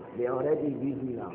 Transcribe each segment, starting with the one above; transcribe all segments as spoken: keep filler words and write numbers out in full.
They are already busy now.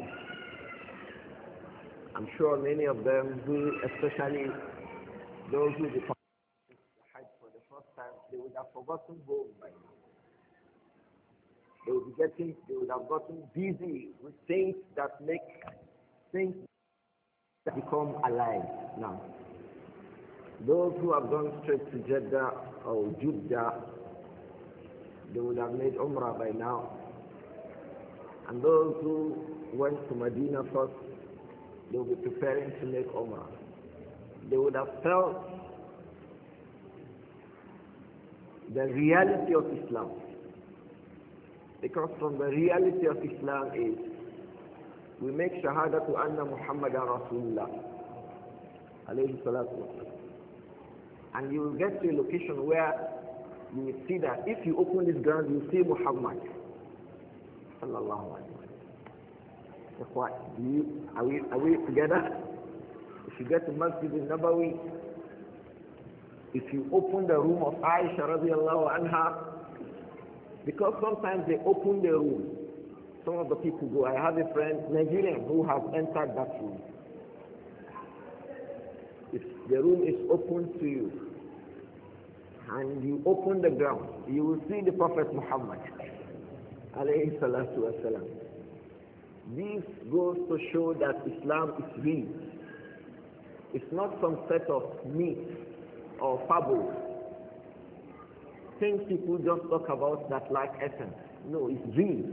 I'm sure many of them who, especially those who become Hajj for the first time, they would have forgotten home by now. They would be getting, they would have gotten busy with things that make things that become alive now. Those who have gone straight to Jeddah or Jeddah, they would have made Umrah by now. And those who went to Medina first, they will be preparing to make Umrah. They would have felt the reality of Islam. Because from the reality of Islam is, we make Shahadatu Anna Muhammadan Rasulullah, alayhi salatu wasalam. And you will get to a location where you will see that if you open this ground, you will see Muhammad, sallallahu alayhi wa sallam. Are we, are we together? If you get to Masjid al-Nabawi, if you open the room of Aisha radiallahu anha, because sometimes they open the room, some of the people go. I have a friend, Nigerian, who has entered that room. If the room is open to you, and you open the ground, you will see the Prophet Muhammad, alayhi salatu wasalam. This goes to show that Islam is real. It's not some set of myths or fables, things people just talk about that lack essence. No, it's real.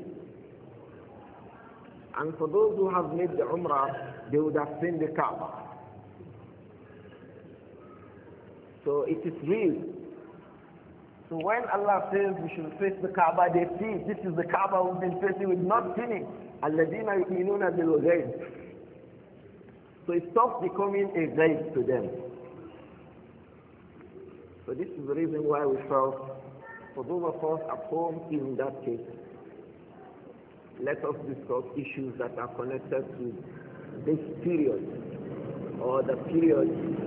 And for those who have made the Umrah, they would have seen the Kaaba. So it is real. So when Allah says we should face the Kaaba, they see this is the Kaaba we've been facing, we've not seen it. الَّذِينَ يُؤْمِنُونَ بِالْغَيْبِ. So it stops becoming a ghaib to them. So this is the reason why we felt, for those of us at home in that case, let us discuss issues that are connected to this period, or the period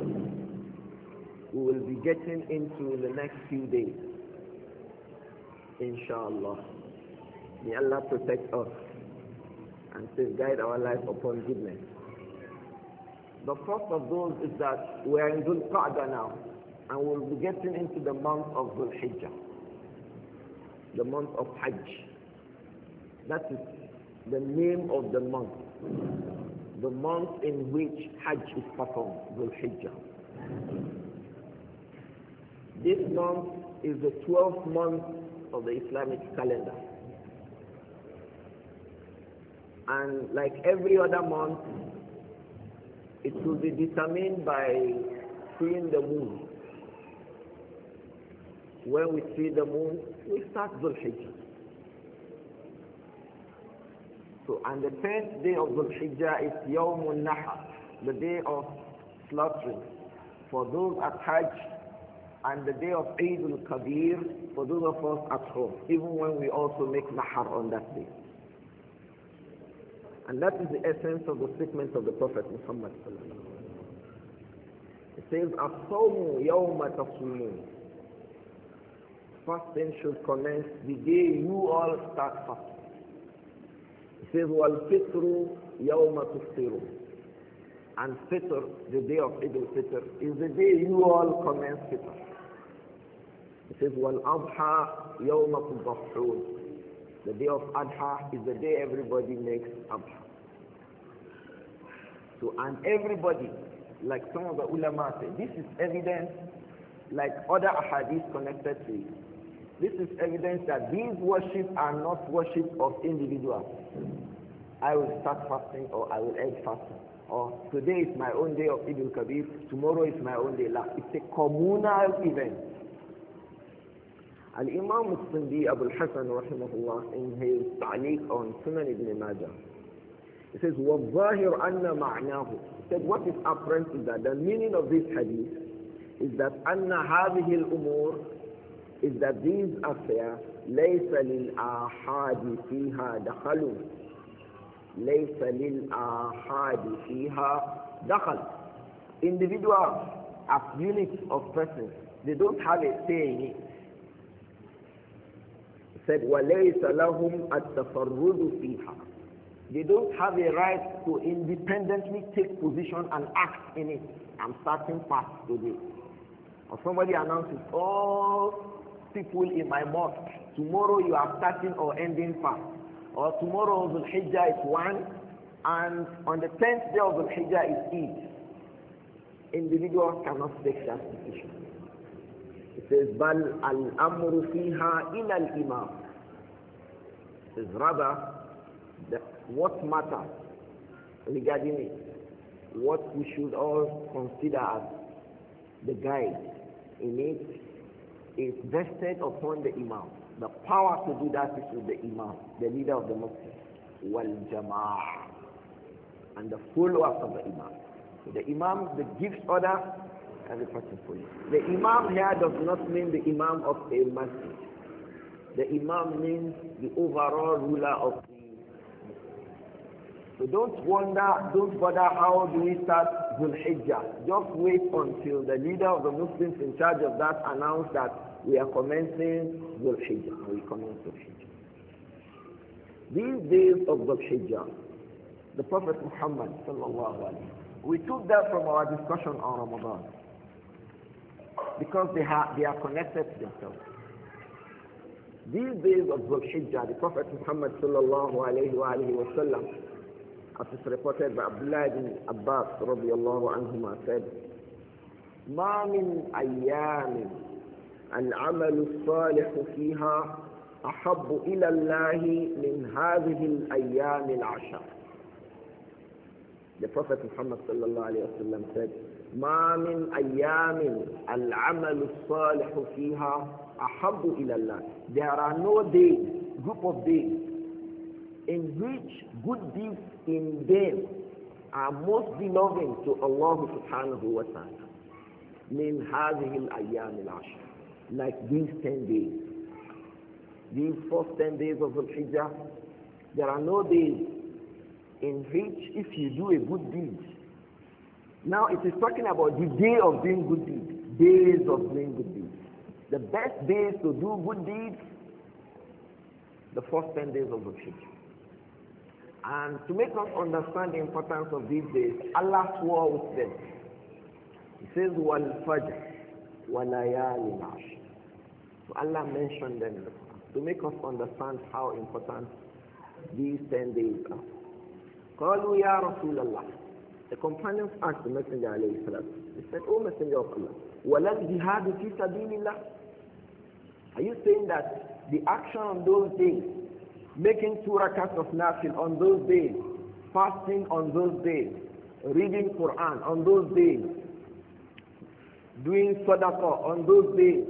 we will be getting into in the next few days, inshallah. May Allah protect us and guide our life upon goodness. The first of those is that we are in Dhul Qa'dah now, and we'll be getting into the month of Dhul Hijjah, the month of Hajj. That is the name of the month, the month in which Hajj is performed, Dhul Hijjah. This month is the twelfth month of the Islamic calendar. And like every other month, it will be determined by seeing the moon. When we see the moon, we start Dhul Hijjah. So, and the tenth day of Dhul Hijjah is Yawmul Nahar, the day of slaughtering for those at Hajj, and the day of Eid al-Kabir for those of us at home, even when we also make Nahar on that day. And that is the essence of the statement of the Prophet Muhammad. It says, "As-sawmu yawma tasumun." Fasting should commence the day you all start fasting. It says, "Wal-fitru yawma tuftiru." And Fitr, the day of Eid al-Fitr, is the day you all commence Fitr. It says, "Wal-adha yawma tudahhun." The day of Adha is the day everybody makes Adha. So, and everybody, like some of the ulama say, this is evidence, like other ahadith connected to it. This is evidence that these worships are not worship of individuals. I will start fasting, or I will end fasting. Or today is my own day of Eid al-Kabir, tomorrow is my own day. It's a communal event. Al-Imam al-Sindi Abu al-Hasan rahimahullah, in his ta'liq on Sunan ibn Majah, he says, وَالظَّاهِرُ أَنَّ مَعْنَاهُ. He said, what is apparent is that the meaning of this hadith is that أَنَّ هَذِهِ الْأُمُورِ is that these affairs لَيْسَ لِلْآحَادِ فِيهَا دَخَلٌ لَيْسَ لِلْآحَادِ فِيهَا دَخَلٌ. Individuals as units of persons, they don't have a say in it. He said, وَلَيْسَ لَهُمْ التَّفَرُّدُ فِيهَا. They don't have a right to independently take position and act in it. I'm starting fast today. Or somebody announces, all people in my mosque, tomorrow you are starting or ending fast. Or tomorrow Dhul Hijjah is one, and on the tenth day of Dhul Hijjah is Eid. Individuals cannot take that decision. It says, بَلْ الْأَمْرُ فِيهَا إِلَى الْإِمَامِ. It says, rather, the, what matters regarding it, what we should all consider as the guide in it, is vested upon the Imam. The power to do that is with the Imam, the leader of the Muslims, wal Jama'ah, and the followers of the Imam. So the Imam that gives order, and the person follows. The Imam here does not mean the Imam of a masjid. The Imam means the overall ruler of the So don't wonder, don't bother how do we start Dhul Hijjah. Just wait until the leader of the Muslims in charge of that announce that we are commencing Dhul Hijjah. We commence Dhul Hijjah. These days of Dhul Hijjah, the Prophet Muhammad sallallahu alaihi wasallam, we took that from our discussion on Ramadan because they, have, they are connected to themselves. These days of Dhul Hijjah, the Prophet Muhammad sallallahu alaihi wasallam, as is reported by Abdullah ibn Abbas radiyallahu anhuma, said, ما من أيام العمل الصالح فيها أحب إلى الله من هذه الأيام العشر. The Prophet Muhammad sallallahu alayhi wa sallam said, ما من أيام العمل الصالح فيها أحب إلى الله. There are no days, group of days, in which good deeds in them are most beloved to Allah subhanahu wa ta'ala. Min hadhihi al-ayyam al-ashr. Like these ten days. These first ten days of Dhul Hijjah, there are no days in which if you do a good deed. Now it is talking about the day of doing good deeds. Days of doing good deeds. The best days to do good deeds, the first ten days of Dhul Hijjah. And to make us understand the importance of these days, Allah swore with them. He says, وَالْفَجْرِ وَلَيَالٍ عَشْرٍ. So Allah mentioned them in the Quran to make us understand how important these ten days are. قَالُوا يَا رَسُولَ اللَّهِ. The companions asked the Messenger alayhi salatu. They said, O Messenger of Allah, وَلَا الْجِهَادُ فِي سَبِيلِ اللَّهِ. Are you saying that the action on those days, making two rakats of nafil on those days, fasting on those days, reading Quran on those days, doing sadaqah on those days,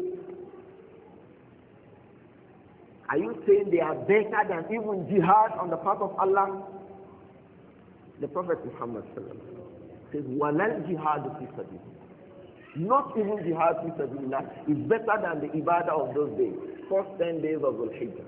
are you saying they are better than even jihad on the part of Allah? The Prophet Muhammad says, وَلَا الْجِهَادُ فِي سَبِيلِ. Not even jihad fi sabilillah is better than the ibadah of those days, first ten days of Dhul Hijjah.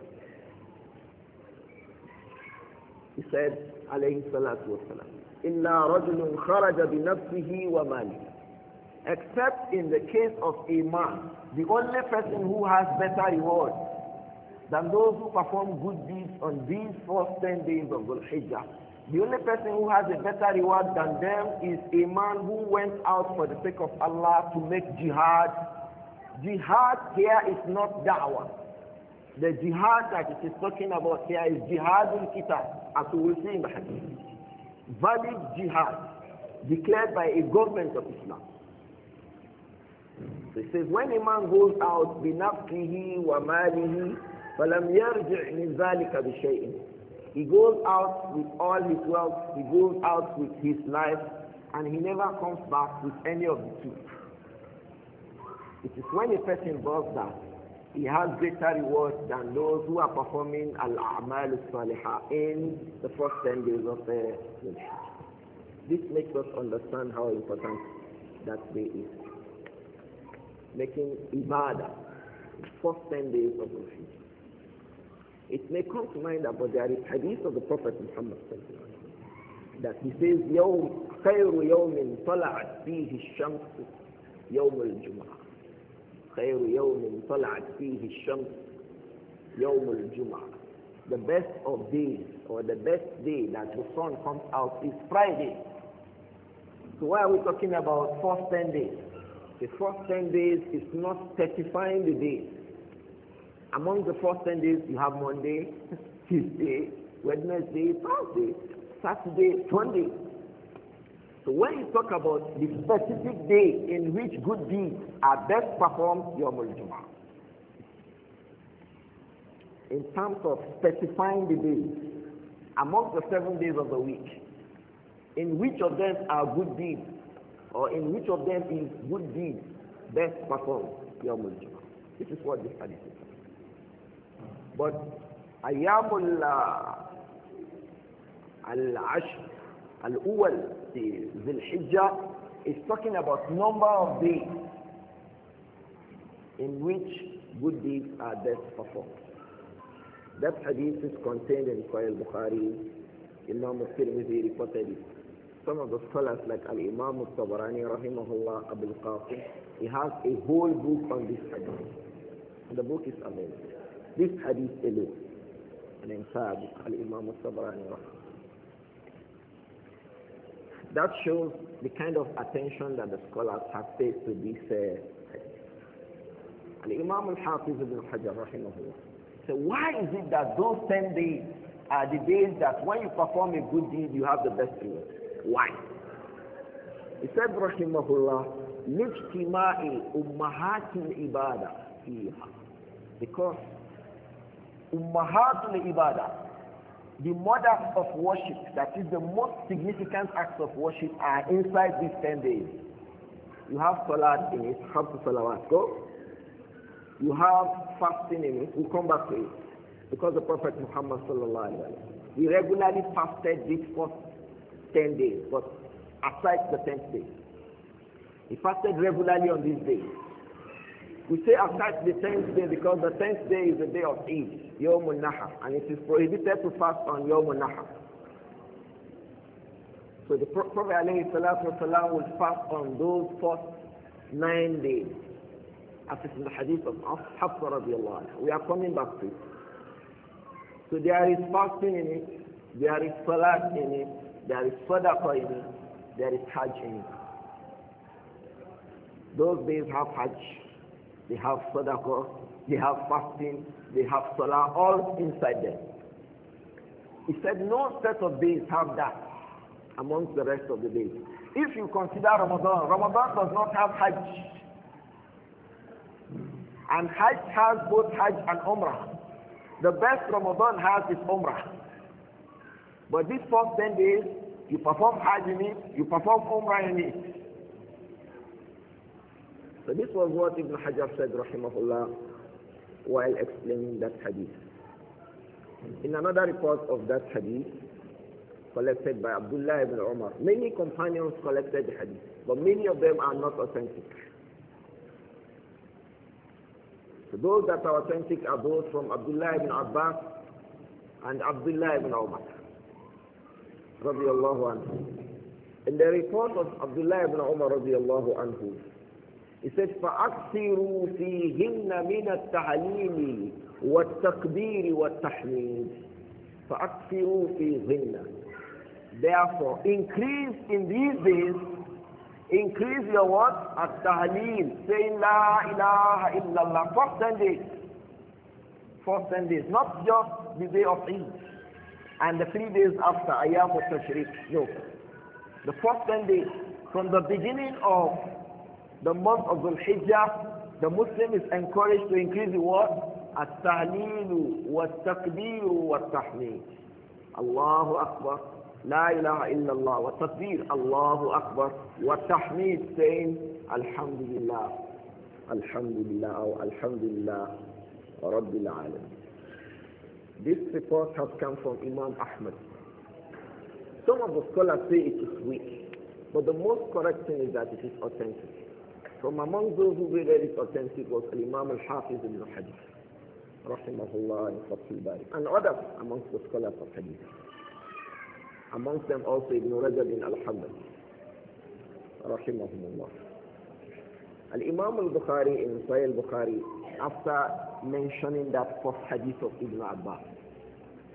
He said, alayhi salatu wasalam, إِلَّا رَجُلٌ خَرَجَ بِنَفْسِهِ وَمَالِهِ. Except in the case of a man, the only person who has better reward than those who perform good deeds on these first ten days of Dhul Hijjah. The only person who has a better reward than them is a man who went out for the sake of Allah to make jihad. Jihad here is not da'wah. The jihad that it is talking about here is jihadul kitab, as we will see in the hadith. Valid jihad declared by a government of Islam. So it says, when a man goes out بِنَفْسِهِ وَمَالِهِ فَلَمْ يَرْجِعْ مِنْ ذَلِكَ بِشَيْءٍ. He goes out with all his wealth, he goes out with his life, and he never comes back with any of the two. It is when a person does that, he has greater reward than those who are performing al-a'mal al-salihah in the first ten days of the day. This makes us understand how important that day is. Making ibadah the first ten days of the day. It may come to mind that, but there is hadith of the Prophet Muhammad that he says, يوم خير يوم طلعت فيه الشمس يوم الجمعة. خير يوم طلعت فيه الشمس يوم الجمعة. the best of days or the best day that the sun comes out is Friday. So why are we talking about first ten days? The first ten days is not specifying the days. Among the first ten days, you have Monday, Tuesday, Wednesday, Thursday, Saturday, Sunday. So when you talk about the specific day in which good deeds are best performed, Yawmul Jumu'ah. In terms of specifying the days, among the seven days of the week, in which of them are good deeds, or in which of them is good deeds best performed, Yawmul Jumu'ah. This is what this hadith is. But Ayyamul Al-Ashr Al-Uwal, the Dhul Hijjah, is talking about number of days in which good deeds are best performed. That hadith is contained in Sahih Bukhari. Imam al-Tirmidhi reported it. Some of the scholars like Al-Imam al-Tabarani rahimahullah Abu al-Qasim, he has a whole book on this hadith. And the book is amazing. This hadith alone, an entire book, Al-Imam al-Tabarani rahimahullah. That shows the kind of attention that the scholars have paid to this uh, hadith. Al-Imam al-Hafiz ibn Hajar rahimahullah. So why is it that those ten days are the days that when you perform a good deed, you have the best reward? Why? He said, rahimahullah, لِجْتِمَاءِ أُمَّهَاتِ الْإِبَادَةِ فِيهَا. Because Ummahat al-Ibadah, the mothers of worship, that is the most significant acts of worship, are inside these ten days. You have salat in it, Khamsu Salawat, go. You have fasting in it, we'll come back to it. Because the Prophet Muhammad sallallahu alaihi wasallam, he regularly fasted these first ten days, but aside the tenth day. He fasted regularly on these days. We say aside the tenth day because the tenth day is the day of Eid, Yawm al-Nahar, and it is prohibited to fast on Yawm al-Nahar. So the Prophet alayhi salatu wasalam will fast on those first nine days. As is in the hadith of Hafsa radiallahu anha. We are coming back to it. So there is fasting in it, there is salat in it, there is sadaqah in it, there is hajj in it. Those days have hajj, they have sadaqah, they have fasting, they have salah, all inside them. He said no set of days have that amongst the rest of the days. If you consider Ramadan, Ramadan does not have hajj. And hajj has both hajj and umrah. The best Ramadan has is umrah. But these first ten days, you perform hajj in it, you perform umrah in it. So this was what Ibn Hajar said, rahimahullah, while explaining that hadith. In another report of that hadith, collected by Abdullah ibn Umar, many companions collected the hadith, but many of them are not authentic. So those that are authentic are those from Abdullah ibn Abbas and Abdullah ibn Umar, radiyallahu anhu. In the report of Abdullah ibn Umar, radiyallahu anhu, he said, فَأَكْثِرُوا فِيهِنَّ مِنَ التَّعْلِيمِ وَالتَّكْبِيرِ وَالتَّحْمِيدِ فَأَكْثِرُوا فِيهِنَّ. Therefore, increase in these days, increase your what? At-Tahleel, saying La ilaha illallah. First ten days. First ten days. Not just the day of Eid and the three days after Ayyam al-Tashriq. No. The first ten days. From the beginning of the month of Dhul Hijjah, the Muslim is encouraged to increase the what? At-Tahleelu wa-Takbeeru wa-Tahmeed. Allahu Akbar. La ilaha illallah wa takbir, Allahu Akbar, wa tahmeed, saying Alhamdulillah, Alhamdulillah, or Alhamdulillah, Rabbil Alamin. This report has come from Imam Ahmad. Some of the scholars say it is weak, but the most correct thing is that it is authentic. From among those who read it authentic was Imam al-Hafiz ibn Hajar, rahimahullah, and Fath al-Bari, and others amongst the scholars of Hadith. Amongst them also Ibn Rajab bin al-Hanbali, rahimahumullah. Al-Imam al-Bukhari in Sahih al-Bukhari, after mentioning that first hadith of Ibn Abbas,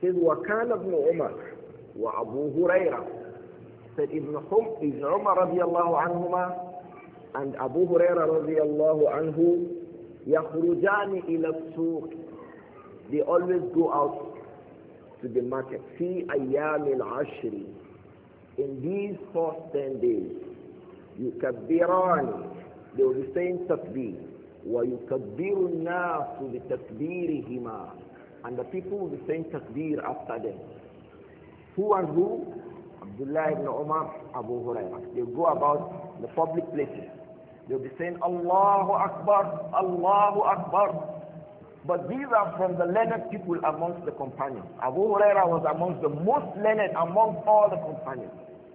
says, وَكَانَ ابْنُ عُمَرْ وَأَبُو هُرَيْرَةَ. Said Ibn, hum, Ibn Umar radiallahu anhuma and Abu Huraira radiallahu anhu يَخْرُجَانِ إِلَى السُّوقِ. They always go out to the market. فِي أَيَّامِ الْعَشْرِ. In these first ten days, يُكَبِّرَانِ. They will be saying takbir. وَيُكَبِّرُ النَّاسُ بِتَكْبِيرِهِمَا. And the people will be saying takbir after them. Who and who? Abdullah ibn Umar, Abu Hurairah. They go about the public places. They'll be saying Allahu Akbar, Allahu Akbar. But these are from the learned people amongst the companions. Abu Hurairah was amongst the most learned amongst all the companions.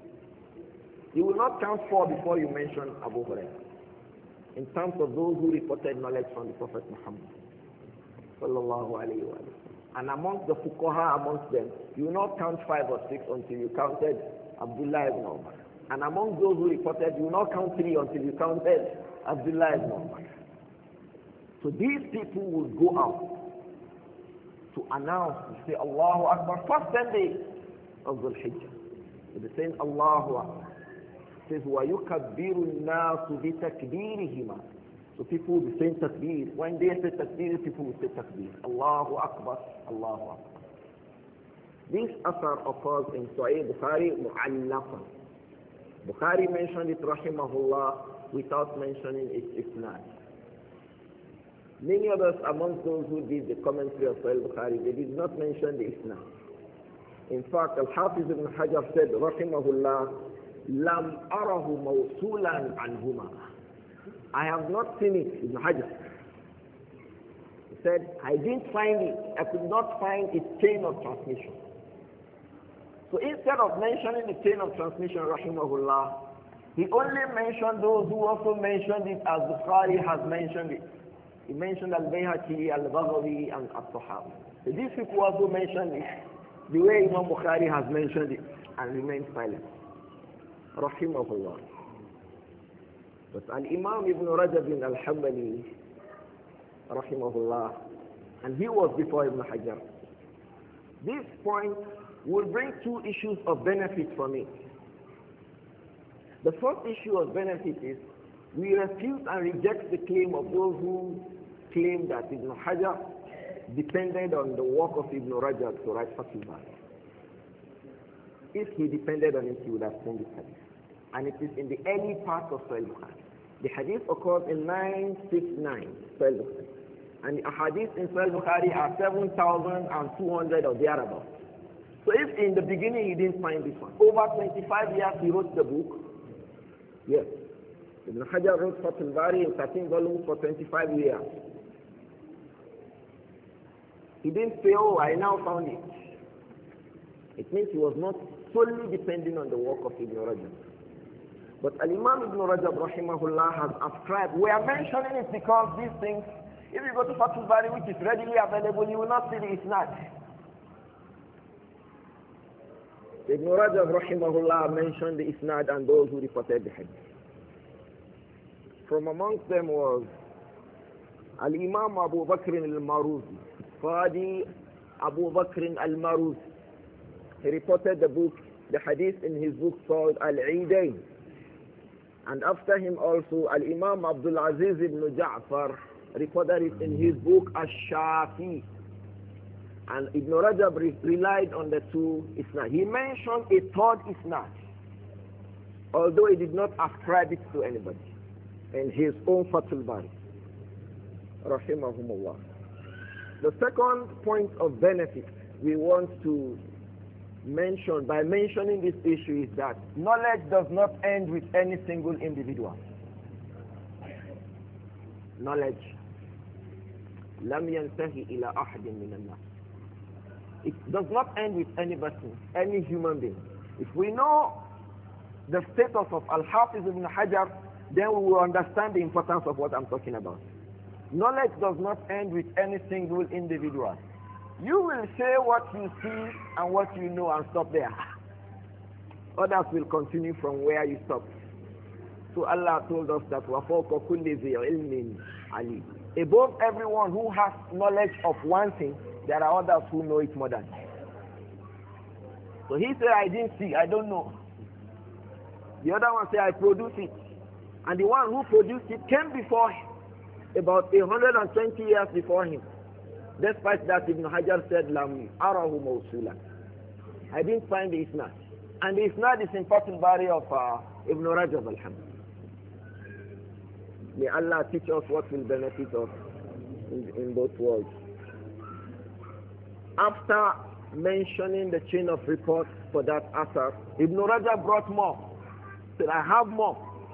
You will not count four before you mention Abu Hurairah, in terms of those who reported knowledge from the Prophet Muhammad sallallahu alayhi wa sallam. And amongst the fuqaha amongst them, you will not count five or six until you counted Abdullah ibn Umar. And among those who reported, you will not count three until you counted Abdullah ibn Umar. So these people will go out to announce, to say Allahu Akbar, first ten days of Dhul Hijjah. So they saying Allahu Akbar. It says, وَيُكَبِّرُ النَّاسُ بِتَكْبِيرِهِمَا. So people will be saying takbir. When they say takbir, people will say takbir. Allahu Akbar, Allahu Akbar. This asar occurs in Sahih Bukhari mu'allaqan. Bukhari mentioned it, rahimahullah, without mentioning its isnad. Many others amongst those who did the commentary of Sahih Bukhari, they did not mention the isnad. In fact, Al-Hafiz ibn Hajar said, rahimahullah, lam arahu mawsulan anhuma. I have not seen it, Ibn Hajar. He said, I didn't find it. I could not find its chain of transmission. So instead of mentioning the chain of transmission, rahimahullah, he only mentioned those who also mentioned it as Bukhari has mentioned it. He mentioned Al-Bayhaqi, Al-Baghawi, and Al-Tahawi. So these people also mentioned it the way Imam Bukhari has mentioned it and remained silent. Rahimahullah. But Al-Imam Ibn Rajab bin Al-Hanbali, rahimahullah, and he was before Ibn Hajar. This point will bring two issues of benefit from it. The first issue of benefit is we refute and reject the claim of those who claim that Ibn Hajar depended on the work of Ibn Rajab to write Fathul Bari. If he depended on it, he would have seen this hadith. And it is in the early part of Sahih Bukhari. The hadith occurs in nine sixty-nine, Sahih Bukhari. And the hadith in Sahih Bukhari are seven thousand two hundred or thereabouts. So if in the beginning he didn't find this one, over twenty-five years he wrote the book. Yes. Ibn Hajar wrote Fathul Bari in thirteen volumes for twenty-five years. He didn't say, oh, I now found it. It means he was not solely depending on the work of Ibn Rajab. But Al-Imam Ibn Rajab rahimahullah has ascribed, we are mentioning it because these things, if you go to Fathul Bari which is readily available, you will not see the isnad. Ibn Rajab rahimahullah mentioned the isnad and those who reported the hadith. From amongst them was Al-Imam Abu Bakr al-Maruzi, Qadi Abu Bakr al-Maruzi. He reported the book, the hadith in his book called Al-Eidain. And after him also, Al-Imam Abdul Aziz ibn Ja'far reported it in his book Ash-Shafi. And Ibn Rajab re relied on the two isnad. He mentioned a third isnad, although he did not ascribe it to anybody in his own Fathul Bari. Rahimahumullah. The second point of benefit we want to mention by mentioning this issue is that knowledge does not end with any single individual. Knowledge لم ينتهي إلى أحد من الناس. It does not end with any person, any human being. If we know the status of Al-Hafiz ibn Hajar, then we will understand the importance of what I'm talking about. Knowledge does not end with any single individual. You will say what you see and what you know and stop there. Others will continue from where you stop. So Allah told us that وَفَوْقَ كُلِّ ذِي عِلْمٍ عَلِيمٍ. Above everyone who has knowledge of one thing, there are others who know it more than. So he said, I didn't see, I don't know. The other one said, I produced it. And the one who produced it came before him, about one hundred twenty years before him. Despite that, Ibn Hajar said, Lam arahu mawsula. I didn't find the isnad. And the isnad is in Fathul Bari of uh, Ibn Rajab al-Hamd. May Allah teach us what will benefit us in, in both worlds. After mentioning the chain of reports for that asar, Ibn Rajab brought more. He said, I have more.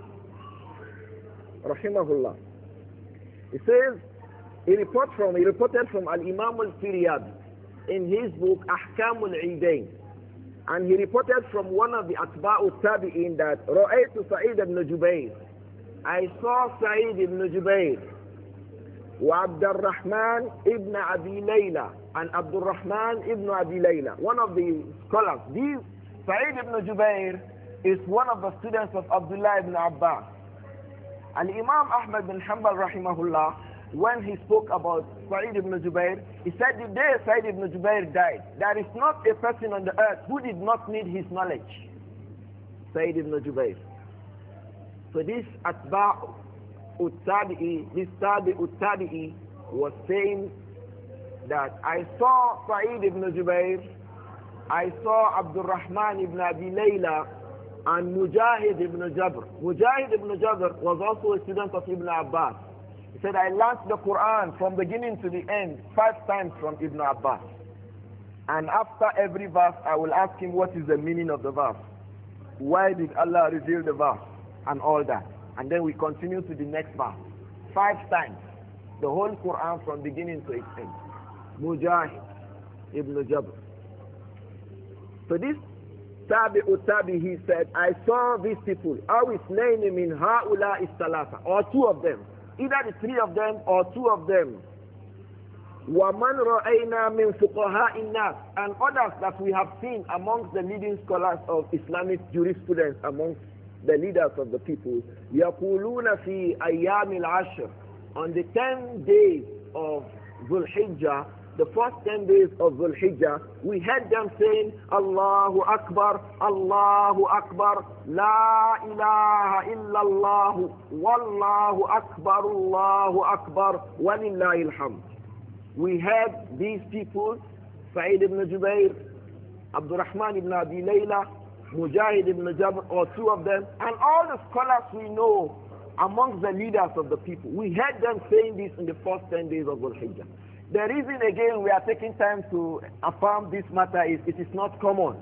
Rahimahullah. He says, he report from, he reported from Al-Imam al-Firyab in his book Ahkam al-Eidain. And he reported from one of the Atba'u Tabi'in that Ra'aytu Sa'id ibn Jubayr. I saw Sa'id ibn Jubayr wa Abdul Rahman ibn Abi Layla and Abdul Rahman ibn Abi Layla. One of the scholars. These, Sa'id ibn Jubayr is one of the students of Abdullah ibn Abbas. And Imam Ahmad bin Hanbal rahimahullah, when he spoke about Sa'id ibn Jubayr, he said the day Sa'id ibn Jubayr died, there is not a person on the earth who did not need his knowledge. Sa'id ibn Jubayr. So this Atba' Uttabi'i, this Tabi Uttabi'i was saying that I saw Sa'id ibn Jubayr, I saw Abdul Rahman ibn Abi Layla, and Mujahid ibn Jabr. Mujahid ibn Jabr was also a student of Ibn Abbas. He said, I learned the Quran from beginning to the end five times from Ibn Abbas. And after every verse, I will ask him what is the meaning of the verse. Why did Allah reveal the verse? And all that. And then we continue to the next verse. Five times. The whole Quran from beginning to its end. Mujahid ibn Jabr. So this Tabi'u Tabi, he said, I saw these people. Aw isnayn min ha'ula istalasa. Or two of them. Either the three of them or two of them. وَمَنْ رَأَيْنَا مِنْ فُقَهَاءِ النَّاسِ. And others that we have seen amongst the leading scholars of Islamic jurisprudence, amongst the leaders of the people. يَقُولُونَ فِي أَيَّامِ الْعَشْرِ. On the ten days of Dhul Hijjah, the first ten days of Dhul Hijjah, we heard them saying, Allahu Akbar, Allahu Akbar, La ilaha illallah, Wallahu Akbar, Allahu Akbar, Walillahi alhamd. We heard these people, Sa'id ibn Jubayr, Abdul Rahman ibn Abi Layla, Mujahid ibn Jabr, or two of them, and all the scholars we know amongst the leaders of the people. We heard them saying this in the first ten days of Dhul Hijjah. The reason again we are taking time to affirm this matter is it is not common.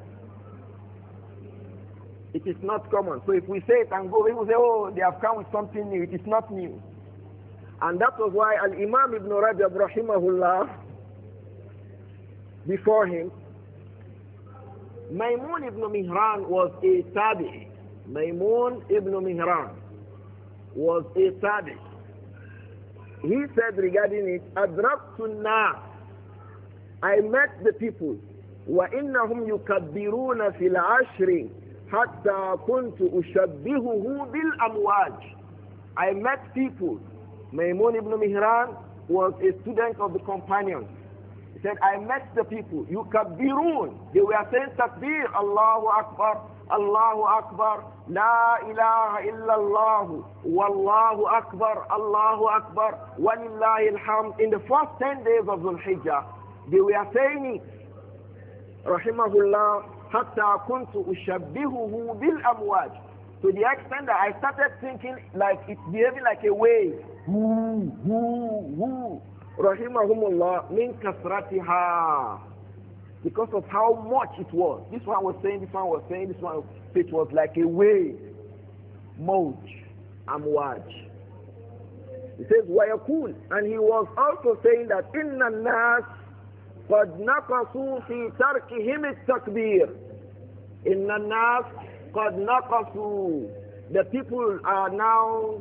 It is not common. So if we say it and go, people say, oh, they have come with something new. It is not new. And that was why Al-Imam Ibn Rajab rahimahullah, before him, Maymun ibn Mihran was a tabi. Maymun ibn Mihran was a tabi. He said regarding it, Adraktu nas. I met the people. وَإِنَّهُمْ يُكَبِّرُونَ فِي الْعَشْرِ حَتَّى كُنْتُ أُشَبِّهُهُ بِالْأَمْوَاجِ. I met people. Maymun ibn Mihran was a student of the companions. He said, I met the people. يُكَبِّرُونَ. They were saying takbir, Allahu Akbar, Allahu Akbar, La ilaha illallah, Wallahu Akbar, Allahu Akbar, Walillahi alhamd. In the first ten days of Dhul Hijjah, they were saying it, Rahimahullah, Hatta kuntu ushabbihuhu bil amwaj. To the extent that I started thinking like it's behaving like a wave. Whoo, whoo, whoo. Rahimahumullah, min kasratiha. Because of how much it was. This one was saying, this one was saying, this one was saying, it was like a wave. Moj, amwaj. He says, وَيَقُولُ. And he was also saying that, إِنَّ النَّاسِ قَدْ نَقَصُوا فِي تَرْكِهِمِ التَّكْبِيرِ. إِنَّ النَّاسِ قَدْ نَقَصُوا. The people are now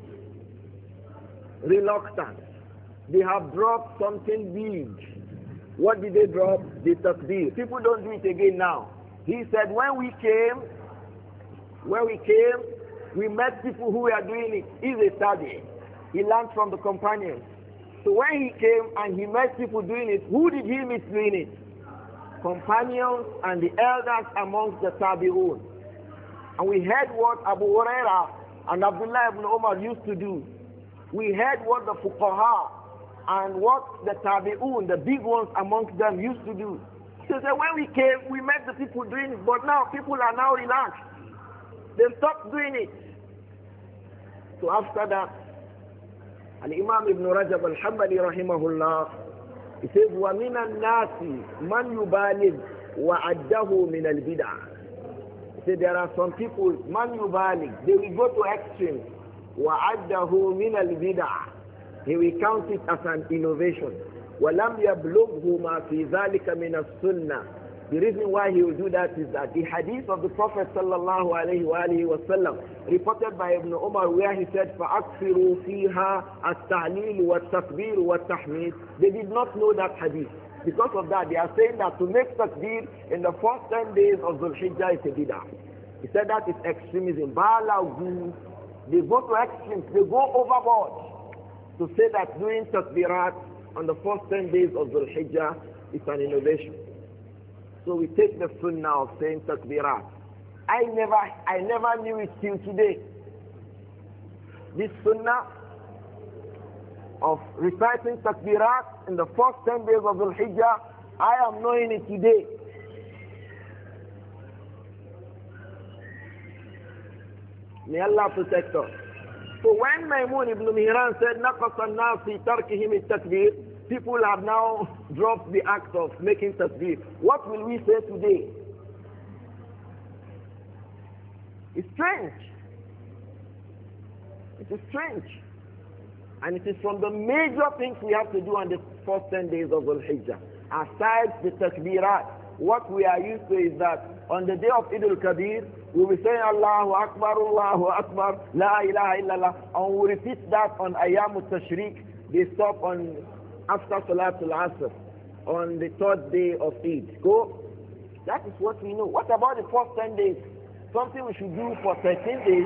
reluctant. They have dropped something big. What did they drop? The takbir. People don't do it again now. He said, when we came, when we came, we met people who were doing it. He's a tabi. He learned from the companions. So when he came and he met people doing it, who did he meet doing it? companions and the elders amongst the Tabi'un. And we heard what Abu Huraira and Abdullah ibn Umar used to do. We heard what the Fuqaha and what the Tabi'un, the big ones amongst them, used to do. So that when we came, we met the people doing it, but now people are now relaxed. They stopped doing it. So after that, Al-Imam Ibn Rajab al-Hanbali rahimahullah, he says, وَمِنَ النَّاسِ مَنْ يُبَالِغْ وَعَدَّهُ مِنَ الْبِدْعَةِ. He said, there are some people, مَنْ يُبَالِغْ, they will go to extremes. وَعَدَّهُ مِنَ الْبِدْعَةِ. He will count it as an innovation. وَلَمْ يَبْلُغْهُ مَا فِي ذَلِكَ مِنَ السُّنَّةِ. The reason why he will do that is that the hadith of the Prophet sallallahu alayhi wa alihi wa sallam, reported by Ibn Umar, where he said, فَأَكْثِرُوا فِيهَا التَّعْلِيلُ وَالتَّكْبِيرُ وَالتَّحْمِيدُ. They did not know that hadith. Because of that, they are saying that to make takbir in the first ten days of Dhul Hijjah is a bid'ah. He said that is extremism. Balaghu. They go to extremes. They go overboard to say that doing takbirat on the first ten days of Dhul Hijjah is an innovation. So we take the sunnah of saying takbirat. I never, I never knew it till today. This sunnah of reciting takbirat in the first ten days of Dhul Hijjah, I am knowing it today. May Allah protect us. So when Maymun ibn Mihran said, نَقَصَ النَّاسِ فِي تَرْكِهِمِ التَّكْبِيرِ, people have now dropped the act of making tasbih. What will we say today? It's strange. It is strange. And it is from the major things we have to do on the first ten days of Dhul Hijjah. Aside the takbirat, what we are used to is that on the day of Eid al-Kabir, we will say Allahu Akbar, Allahu Akbar, La ilaha illallah, and we repeat that on Ayyam al-Tashriq. They stop on after Salatul Asr, on the third day of Eid. Go. That is what we know. What about the first ten days? Something we should do for thirteen days.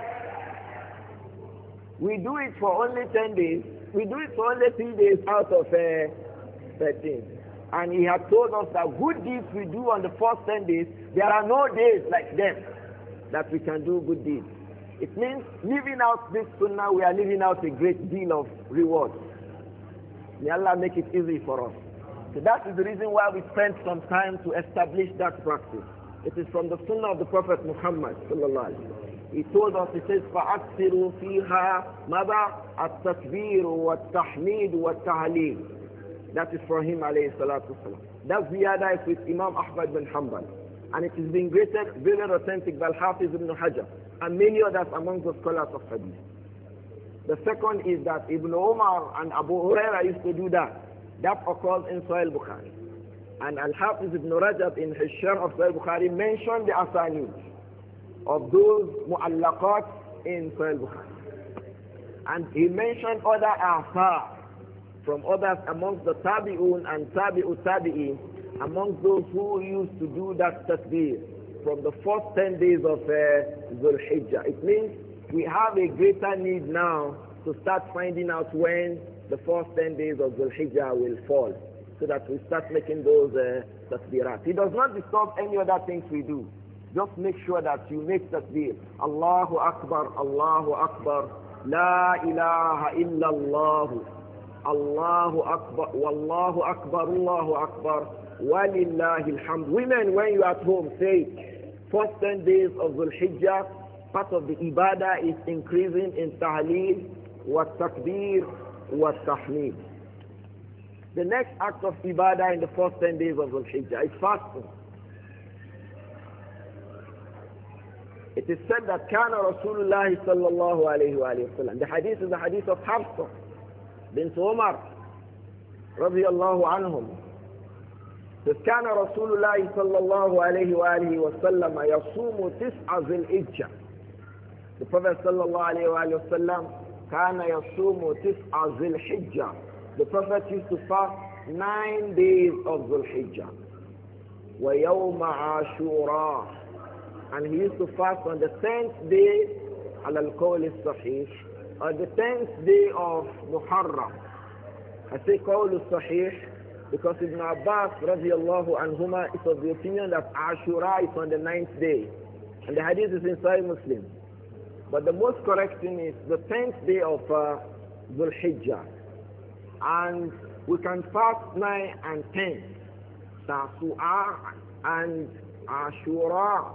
We do it for only ten days. We do it for only three days out of uh, thirteen. And he had told us that good deeds we do on the first ten days, there are no days like them that we can do good deeds. It means living out this sunnah, we are living out a great deal of reward. May Allah make it easy for us. So that is the reason why we spent some time to establish that practice. It is from the sunnah of the Prophet Muhammad sallallahu alaihi wasallam. He told us, he says, فَأَكْثِرُوا فِيهَا مَذَا التَّكْبِيرُ وَالتَّحْمِيدُ وَالتَّعْلِيلُ. That is for him, alayhi salatu wasalam. That ziyada is with Imam Ahmad bin Hanbal. And it is being graded very authentic by Al-Hafiz ibn Hajar and many others among the scholars of hadith. The second is that Ibn Umar and Abu Huraira used to do that. That occurs in Sahih Bukhari. And Al-Hafiz ibn Rajab in his Sharh of Sahih Bukhari mentioned the asanid of those mu'allaqat in Sahih Bukhari. And he mentioned other athar from others amongst the Tabi'un and Tabi'u Tabi'in, amongst those who used to do that takbir from the first ten days of uh, Dhul Hijjah. It means we have a greater need now to start finding out when the first ten days of Dhul Hijjah will fall, so that we start making those uh, takbirat. It does not disturb any other things we do. Just make sure that you make takbir. Allahu Akbar, Allahu Akbar, La ilaha illallah, Allahu Akbar, Wallahu Akbar, Allahu Akbar, Walillahi alhamd. Women, when you are at home, say it. First ten days of Dhul Hijjah, part of the ibadah is increasing in tahleel, wa takbir, wa tahmeed. The next act of ibadah in the first ten days of Dhul Hijjah is fasting. It is said that كان رسول الله صلى الله عليه وآله وسلم. The hadith is the hadith of Hafsa bint Umar رضي الله عنهم. It says كان رسول الله صلى الله عليه وآله وسلم يصوم تسع ذي الحجة. The Prophet صلى الله عليه وآله وسلم كان يصوم تسع ذي الحجة. The Prophet used to fast nine days of Dhul Hijjah. ويوم عاشوراء. And he used to fast on the tenth day, على القول الصحيح, on the tenth day of Muharram. I say قول الصحيح Because Ibn Abbas radiallahu anhuma is of the opinion that Ashura is on the ninth day. And the hadith is in Sahih Muslim. But the most correct thing is the tenth day of uh, Dhul Hijjah. And we can fast nine and ten. Tasu'a and Ashura.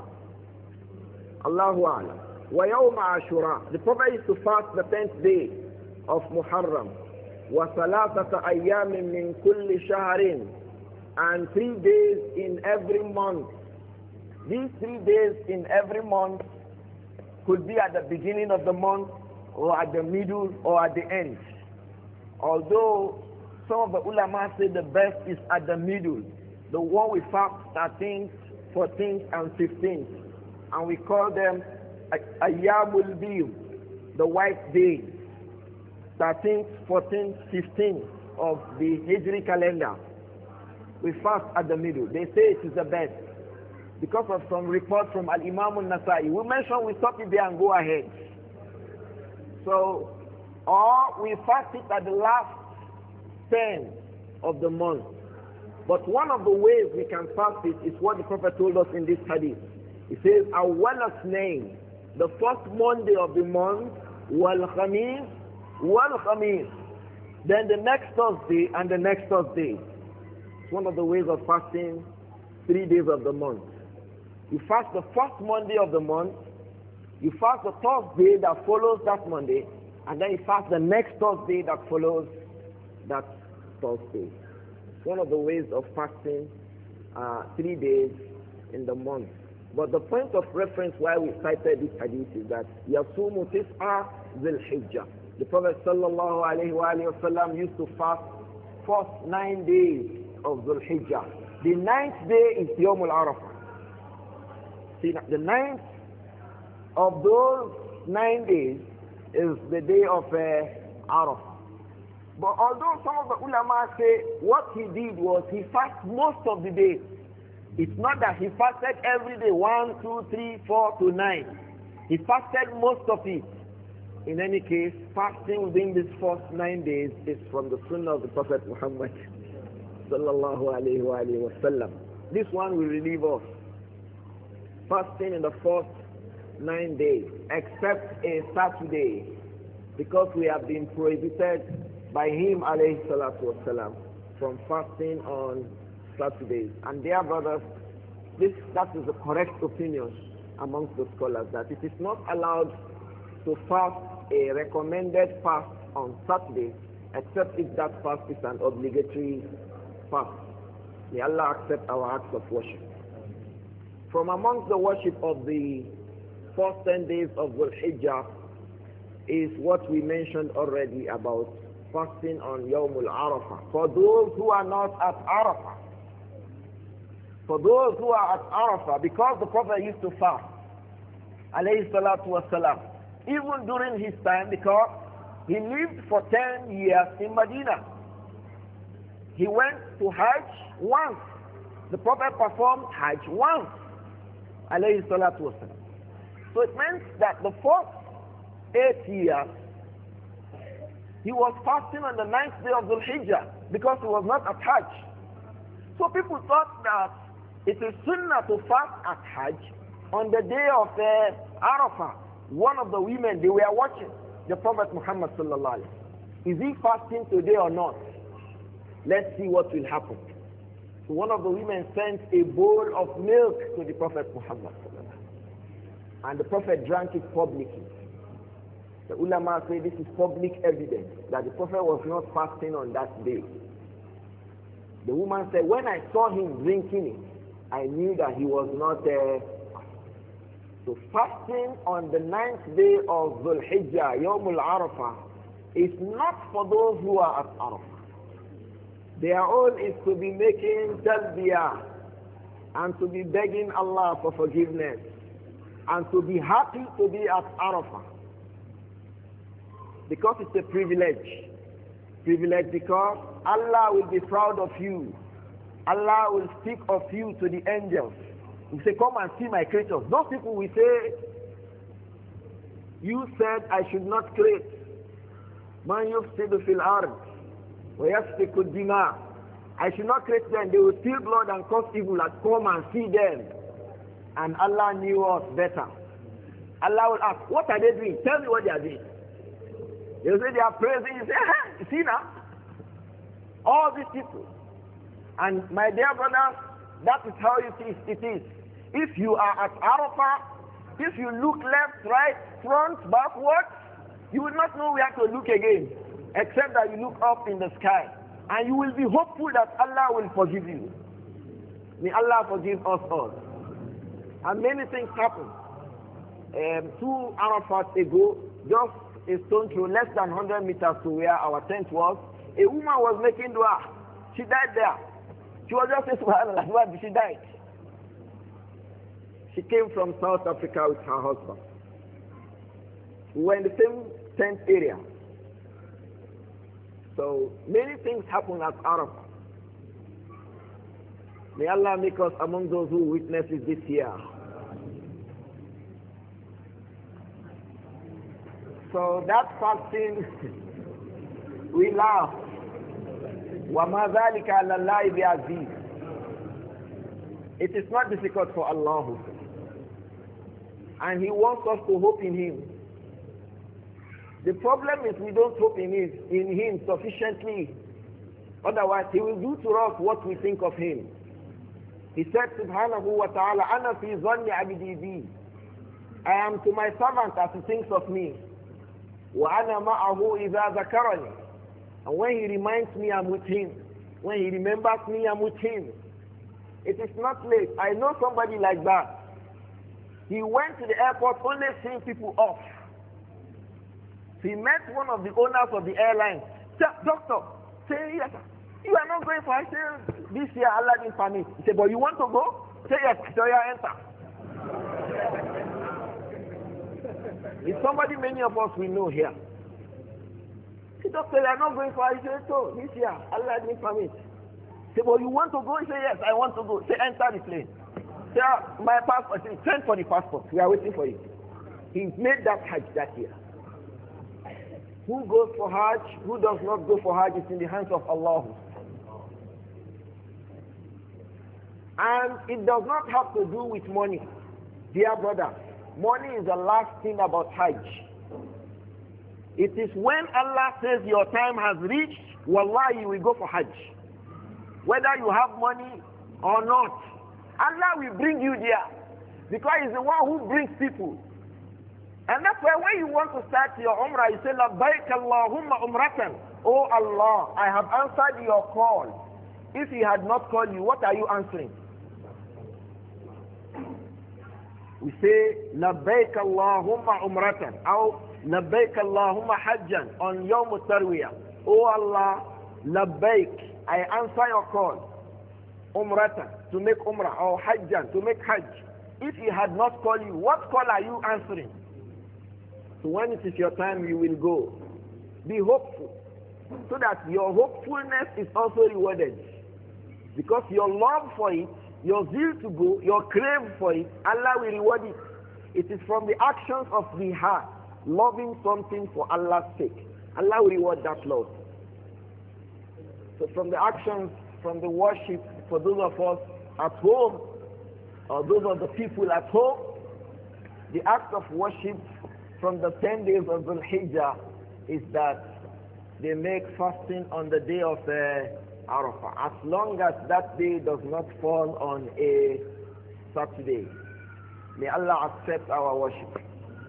Allahu A'lam. Wa yawma Ashura. The Prophet used to fast the tenth day of Muharram. Wa salatata ayyamin min kulli shahrin. And three days in every month. These three days in every month could be at the beginning of the month, or at the middle, or at the end. Although some of the ulama say the best is at the middle. The one we fast thirteenth, fourteenth, and fifteenth. And we call them Ayyamul Bid, the white days. thirteenth, fourteenth, fifteenth of the Hijri calendar. We fast at the middle. They say it is the best. Because of some reports from Al-Imam al-Nasai. We mentioned we stop it there and go ahead. So, or we fast it at the last ten of the month. But one of the ways we can fast it is what the Prophet told us in this hadith. He says, Awwalas name, the first Monday of the month, wal khamis, wal khamis. Then the next Thursday and the next Thursday. It's one of the ways of fasting three days of the month. You fast the first Monday of the month, you fast the Thursday that follows that Monday, and then you fast the next Thursday that follows that Thursday. It's one of the ways of fasting uh, three days in the month. But the point of reference why we cited this hadith is that Yasumu Tis'a Zil Hijjah. The Prophet sallallahu alayhi wa sallam used to fast first nine days of Zul Hijjah. The ninth day is Yawmul Arafah. See, the ninth of those nine days is the day of uh, Arafah. But although some of the ulama say what he did was he fasted most of the days. It's not that he fasted every day, one, two, three, four to nine. He fasted most of it. In any case, fasting within these first nine days is from the sunnah of the Prophet Muhammad sallallahu alayhi wa alayhi wa sallam. This one will relieve us. Fasting in the first nine days, except a Saturday, because we have been prohibited by him alayhi salatu wasalam from fasting on Saturdays. And dear brothers, this that is the correct opinion amongst the scholars, that it is not allowed to fast a recommended fast on Saturday, except if that fast is an obligatory fast. May Allah accept our acts of worship. From amongst the worship of the first ten days of Dhul Hijjah is what we mentioned already about fasting on Yawmul Arafah. For those who are not at Arafah, for those who are at Arafah, because the Prophet used to fast, alayhi salatu wasalam, even during his time, because he lived for ten years in Medina. He went to Hajj once. The Prophet performed Hajj once, alayhi salatu wasalam. So it means that the first eight years, he was fasting on the ninth day of Dhul Hijjah, because he was not at Hajj. So people thought that it is sunnah to fast at Hajj on the day of uh, Arafah. One of the women, they were watching the Prophet Muhammad sallallahu alaihi wasallam. Is he fasting today or not? Let's see what will happen. So one of the women sent a bowl of milk to the Prophet Muhammad sallallahu alaihi wasallam, and the Prophet drank it publicly. The ulama say this is public evidence that the Prophet was not fasting on that day. The woman said, when I saw him drinking it, I knew that he was not uh, so fasting on the ninth day of Dhul Hijjah, Yawmul Arafah, is not for those who are at Arafah. Their own is to be making talbiyah and to be begging Allah for forgiveness and to be happy to be at Arafah. Because it's a privilege. Privilege because Allah will be proud of you. Allah will speak of you to the angels. He say, come and see my creatures. Those people will say, you said I should not create. Man yufsidu fil ard wa yasfiku dima. I should not create them. They will steal blood and cause evil and come and see them. And Allah knew us better. Allah will ask, what are they doing? Tell me what they are doing. They will say they are praising. You say, hey, you see now? All these people. And my dear brothers, that is how it is. It is. If you are at Arafah, if you look left, right, front, backward, you will not know where to look again, except that you look up in the sky. And you will be hopeful that Allah will forgive you. May Allah forgive us all. And many things happen. Um, two Arafat ago, just a stone throw, less than one hundred meters to where our tent was, a woman was making dua. She died there. She was just saying, subhanallah, why did she die? She came from South Africa with her husband. We were in the same tent area. So many things happen at Arafah. May Allah make us among those who witness it this year. So that fasting, we laugh. وَمَا ذَلِكَ عَلَى اللَّهِ بِعَزِيزٍ. It is not difficult for Allah. And He wants us to hope in Him. The problem is we don't hope in Him, in Him sufficiently. Otherwise, He will do to us what we think of Him. He said, Subhanahu wa ta'ala, أَنَا فِي ظَنِّ عَبِدِي بِي. I am to my servant as he thinks of me. وَأَنَا مَعَهُ إِذَا ذَكَرَنِي. And when He reminds me, I'm with Him. When He remembers me, I'm with Him. It is not late. I know somebody like that. He went to the airport only seeing people off. He met one of the owners of the airline. Doctor, say yes. You are not going for I say this year Allah didn't permit. He said, but you want to go? Say yes, so you enter. It's somebody many of us we know here. Say, doctor, you are not going for I say so this year Allah didn't permit. Say, but you want to go? He say yes, I want to go. Say enter the plane. Say, my passport. Say, send for the passport. We are waiting for you. He made that Hajj that year. Who goes for Hajj, who does not go for Hajj is in the hands of Allah. And it does not have to do with money. Dear brother, money is the last thing about Hajj. It is when Allah says your time has reached, wallahi, you will go for Hajj. Whether you have money or not, Allah will bring you there. Because He's the one who brings people. And that's why when you want to start your umrah, you say, Labbaik Allahumma umratan. Oh Allah, I have answered your call. If He had not called you, what are you answering? We say, Labbaik Allahumma umratan. Or Labbaik Allahumma hajjan on Yawm Tarwiyah. Oh Allah, Labbaik, I answer your call. Umratan, to make umrah, or hajjan, to make hajj. If He had not called you, what call are you answering? So when it is your time, you will go. Be hopeful, so that your hopefulness is also rewarded. Because your love for it, your zeal to go, your crave for it, Allah will reward it. It is from the actions of the heart, loving something for Allah's sake. Allah will reward that love. So from the actions, from the worship, for those of us at home, or those of the people at home, the act of worship from the ten days of Dhul Hijjah is that they make fasting on the day of uh, Arafah, as long as that day does not fall on a Saturday. May Allah accept our worship.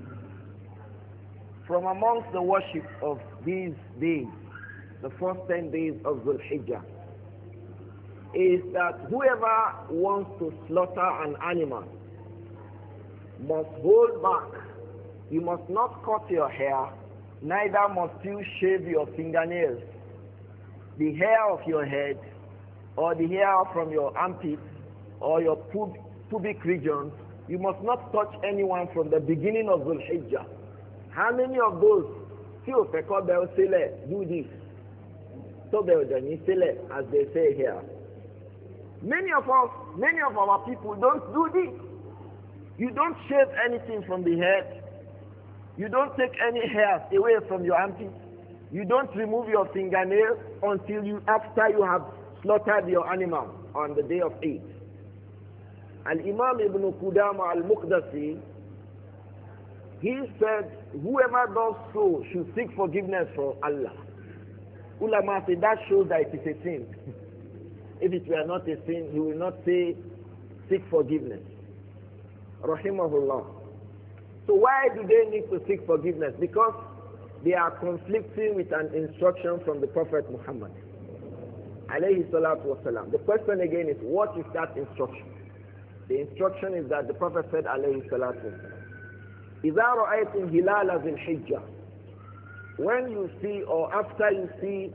From amongst the worship of these days, the first ten days of Dhul Hijjah, is that whoever wants to slaughter an animal must hold back. You must not cut your hair, neither must you shave your fingernails. The hair of your head, or the hair from your armpit, or your pub pubic region, you must not touch anyone from the beginning of Dhul Hijjah. How many of those do this? So as they say here. Many of us, many of our people don't do this. You don't shave anything from the head. You don't take any hairs away from your armpit. You don't remove your fingernails until you, after you have slaughtered your animal on the day of Eid. Al-Imam Ibn Qudama al-Muqdasi, he said, whoever does so should seek forgiveness from Allah. Ulama said that shows that it is a sin. If it were not a sin, he will not say seek forgiveness. Rahimahullah. So why do they need to seek forgiveness? Because they are conflicting with an instruction from the Prophet Muhammad. Alayhi salatu wasalam. The question again is, what is that instruction? The instruction is that the Prophet said, alayhi salatu wasalam, إِذَا رَأَيْتُمْ هِلَالَ ذِي الْحِجَّةِ, when you see or after you see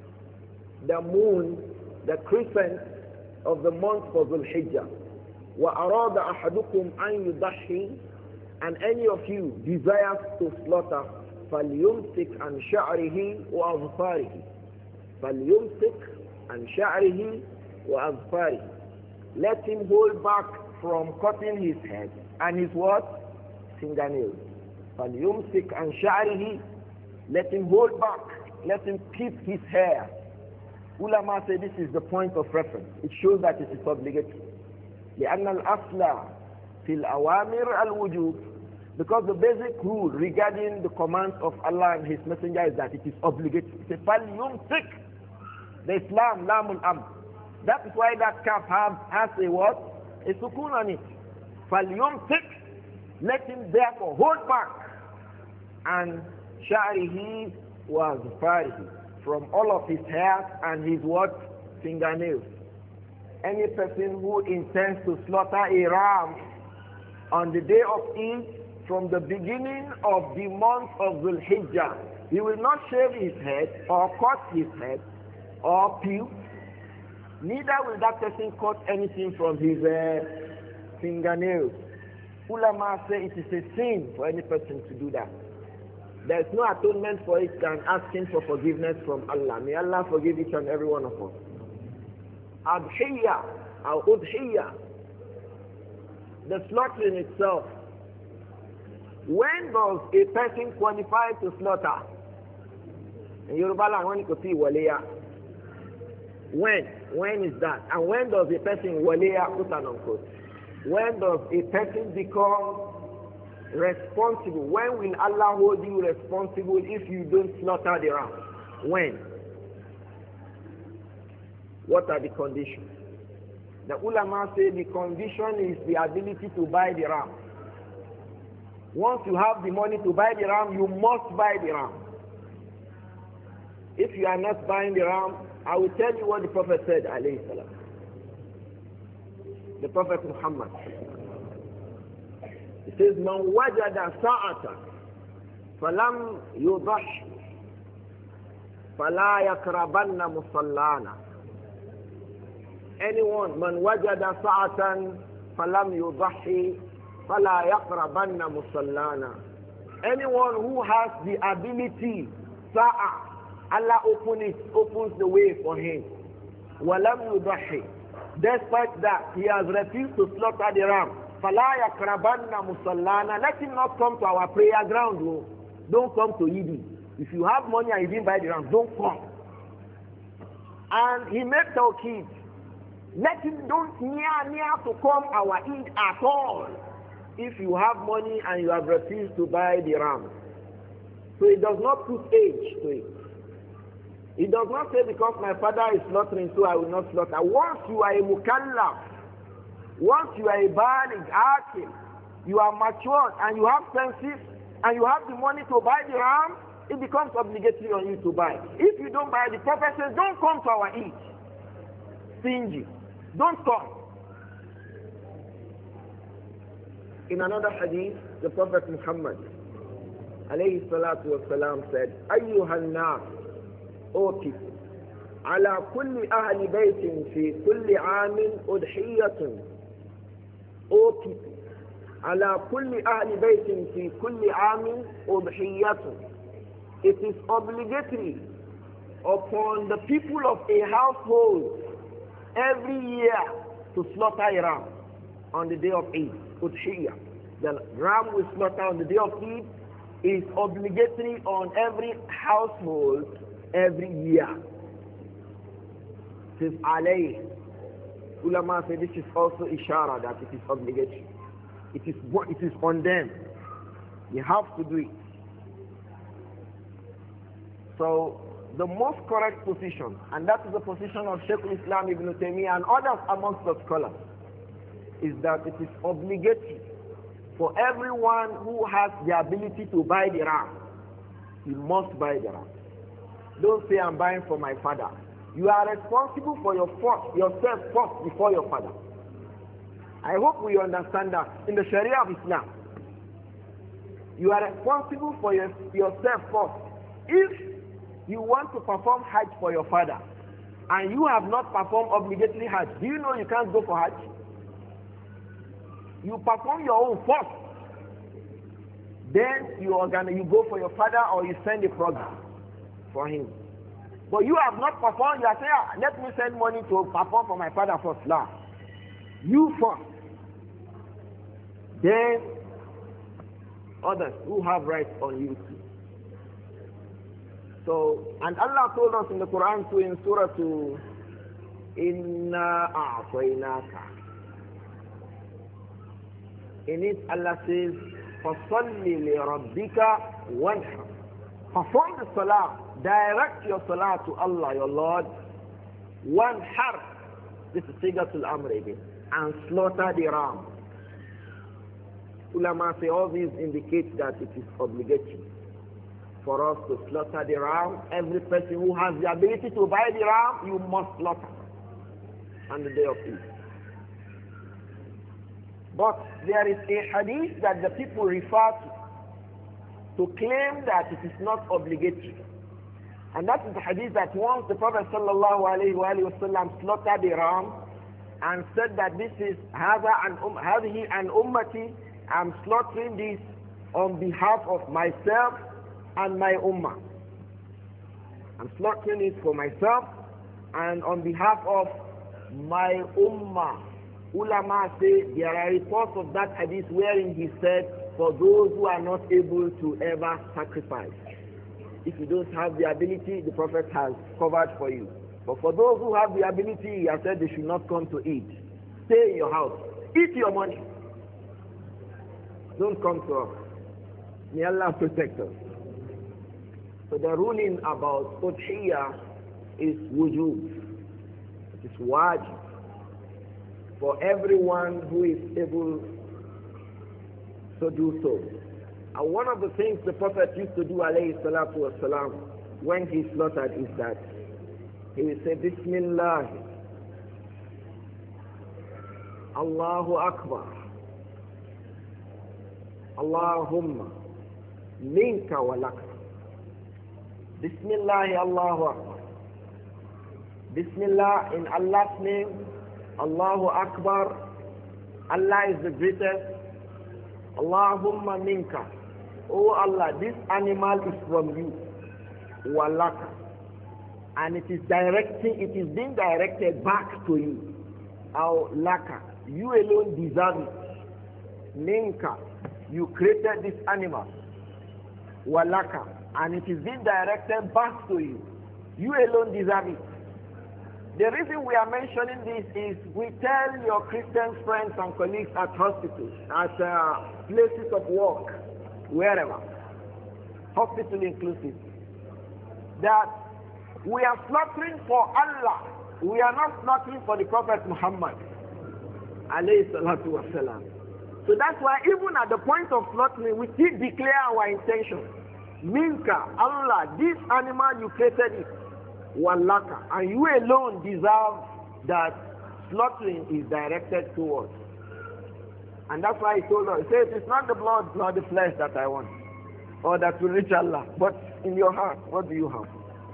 the moon, the crescent of the month for Dhul Hijjah, وَأَرَادَ أَحَدُكُمْ أَنْ يُضَحِّي, and any of you desires to slaughter, فَلْيُمْسِكْ عَنْ شَعْرِهِ وَأَظْفَارِهِ, فَلْيُمْسِكْ عَنْ شَعْرِهِ وَأَظْفَارِهِ, let him hold back from cutting his head and his what? Fingernails. فَلْيُمْسِكْ عَنْ شَعْرِهِ, let him hold back, let him keep his hair. Ulama say this is the point of reference. It shows that it is obligatory. لأن الأصل في الأوامر الوجوب, because the basic rule regarding the commands of Allah and His Messenger is that it is obligatory. It says فَلْيُمْسِكْ, the Islam, lamul amr. That is why that calf has, has a what? A sukun on it. فَلْيُمْسِكْ, let him therefore hold back. And sha'rihi wa zufarihi, from all of his hair and his what? Fingernails. Any person who intends to slaughter a ram on the day of Eid, from the beginning of the month of Dhul Hijjah, he will not shave his head or cut his head or peel. Neither will that person cut anything from his uh, fingernails. Ulama say it is a sin for any person to do that. There is no atonement for it than asking for forgiveness from Allah. May Allah forgive each and every one of us. Adhiyya or udhiyya, the slaughtering itself. When does a person qualify to slaughter? In Yoruba land, when you could see waliya. When? When is that? And when does a person waliya, quote and unquote? When does a person become responsible? When will Allah hold you responsible if you don't slaughter the ram? When? What are the conditions? The ulama say the condition is the ability to buy the ram. Once you have the money to buy the ram, you must buy the ram. If you are not buying the ram, I will tell you what the Prophet said, alayhi salam. The Prophet Muhammad. He says, "Man wajada sa'ata, falam yudash, fala yakrabanna musallana." Anyone, man wajada sa'atan, falam yudahi, fala yakrabanna musallana. Anyone who has the ability, sa'a, Allah open it, opens the way for him. Walam yudahi. Despite that, he has refused to slaughter the ram. Fala yakrabanna musallana. Let him not come to our prayer ground. No. Don't come to Eid. If you have money and you didn't buy the ram, don't come. And he made tawqid. Let him don't near near to come our Eid at all. If you have money and you have refused to buy the ram. So it does not put age to it. It does not say because my father is slaughtering, so I will not slaughter. Once you are a mukallaf, once you are a balig, akil, you are matured and you have senses and you have the money to buy the ram, it becomes obligatory on you to buy. If you don't buy, the Prophet says, don't come to our Eid. Stingy. Don't come. In another hadith, the Prophet Muhammad alayhi salatu wasalam said, Ayyuhan nas, O people, ala kulli ahli baytin fi kulli amin udhiyatun. O people, ala kulli ahli baytin fi kulli amin udhiyatun. It is obligatory upon the people of a household every year to slaughter a ram on the day of Eid, udhiyah. The ram we slaughter on the day of Eid is obligatory on every household every year. It says alayh. Ulama say this is also ishara that it is obligatory. It is, it is on them. They have to do it. So the most correct position, and that is the position of Shaykh al-Islam Ibn Taymiyyah and others amongst the scholars, is that it is obligatory for everyone who has the ability to buy the ram. You must buy the ram. Don't say I'm buying for my father. You are responsible for your first, yourself first before your father. I hope we understand that in the Sharia of Islam. You are responsible for your, yourself first. If you want to perform Hajj for your father and you have not performed obligatory Hajj, do you know you can't go for Hajj? You perform your own first. Then you organize, you go for your father or you send a program for him. But you have not performed, you are saying, ah, let me send money to perform for my father first. Nah. You first. Then others who have rights on you too. So, and Allah told us in the Quran too, in Surah to Inna A'tainaka. In it Allah says, فَصَلِّ لِرَبِّكَ وَانْحَرْ. Perform the salah, direct your salah to Allah, your Lord. وَانْحَرْ. This is Sigatul Amr again. And slaughter the ram. Ulama say all these indicate that it is obligatory for us to slaughter the ram. Every person who has the ability to buy the ram, you must slaughter on the day of Eid. But there is a hadith that the people refer to to claim that it is not obligatory. And that is the hadith that once the Prophet sallallahu alayhi wa sallam slaughtered the ram and said that this is هذا عن أم هذه عن أمتي, I'm slaughtering this on behalf of myself and my ummah. I'm slaughtering it for myself and on behalf of my ummah. Ulama say there are reports of that hadith wherein he said, for those who are not able to ever sacrifice. If you don't have the ability, the Prophet has covered for you. But for those who have the ability, he has said they should not come to eat. Stay in your house. Eat your money. Don't come to us. May Allah protect us. So the ruling about udhiyah is wujub. It is wajib for everyone who is able to do so. And one of the things the Prophet used to do, alayhi salatu wasalam, when he slaughtered is that he would say, Bismillah, Allahu Akbar, Allahumma, minka wa laka. Bismillah, Allahu Akbar. Bismillah, in Allah's name, Allahu Akbar, Allah is the greatest. Allahumma minka. Oh Allah, this animal is from you. Walaka. And it is directing, it is being directed back to you. Aw laka. You alone deserve it. Minka. You created this animal. Walaka. And it is being directed back to you. You alone deserve it. The reason we are mentioning this is we tell your Christian friends and colleagues at hospitals, at uh, places of work, wherever, hospital inclusive, that we are slaughtering for Allah. We are not slaughtering for the Prophet Muhammad, alayhi salatu wasalam. So that's why even at the point of slaughtering, we still declare our intention. Minka, Allah, this animal you created it. Wallaka, and you alone deserve that slaughtering is directed towards. And that's why he told us, he says, it's not the blood nor the flesh that I want, or that will reach Allah, but in your heart, what do you have?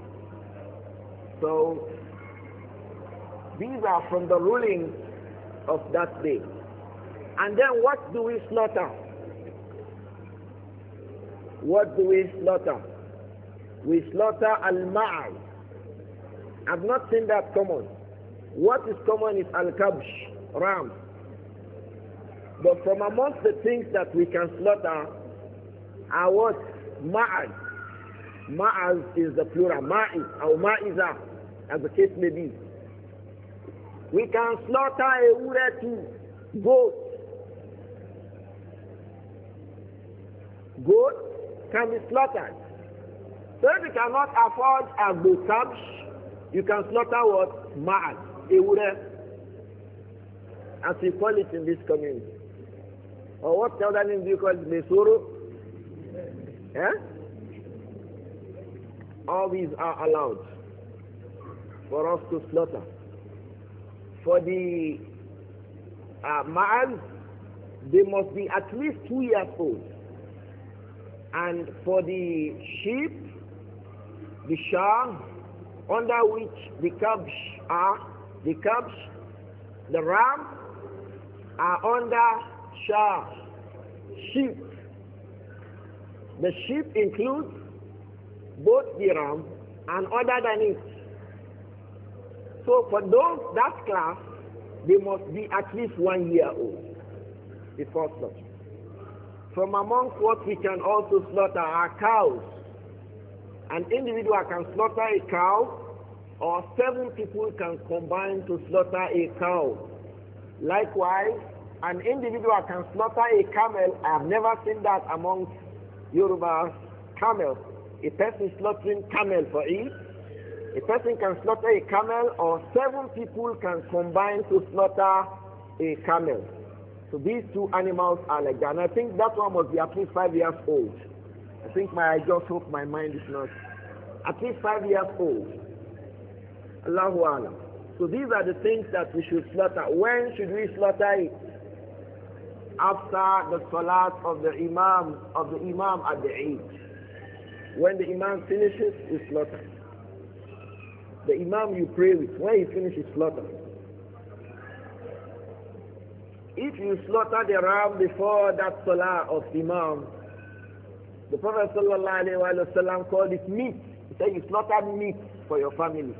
So, these are from the rulings of that day. And then what do we slaughter? What do we slaughter? We slaughter al-ma'al. I've not seen that common. What is common is al-kabsh, ram. But from amongst the things that we can slaughter are what? Ma'az. Ma'az is the plural. Ma'iz or ma'iza, as the case may be. We can slaughter a ure too. Goat. Goat can be slaughtered. So if you cannot afford a goat, you can slaughter what? Ma'ad. A ure. As we call it in this community. Or what other name do you call it? Mesoro? Eh? All these are allowed for us to slaughter. For the uh, ma'al, they must be at least two years old. And for the sheep, the shah, under which the calves are, the calves, the ram, are under shah, sheep. The sheep includes both the ram and other than it. So for those, that class, they must be at least one year old before slaughter. From amongst what we can also slaughter are cows. An individual can slaughter a cow, or seven people can combine to slaughter a cow. Likewise, an individual can slaughter a camel. I have never seen that amongst Yoruba camels. A person slaughtering camel for it. A person can slaughter a camel, or seven people can combine to slaughter a camel. So these two animals are like that. And I think that one must be at least five years old. I think my, I just hope my mind is not. At least five years old. Allahu Alam. So these are the things that we should slaughter. When should we slaughter it? After the salat of the imam, of the imam at the Eid. When the imam finishes, you slaughter. The imam you pray with, when he finishes, slaughter. If you slaughter the ram before that salah of imam, the Prophet sallallahu alaihi wasallam called it meat. He said you slaughtered meat for your family.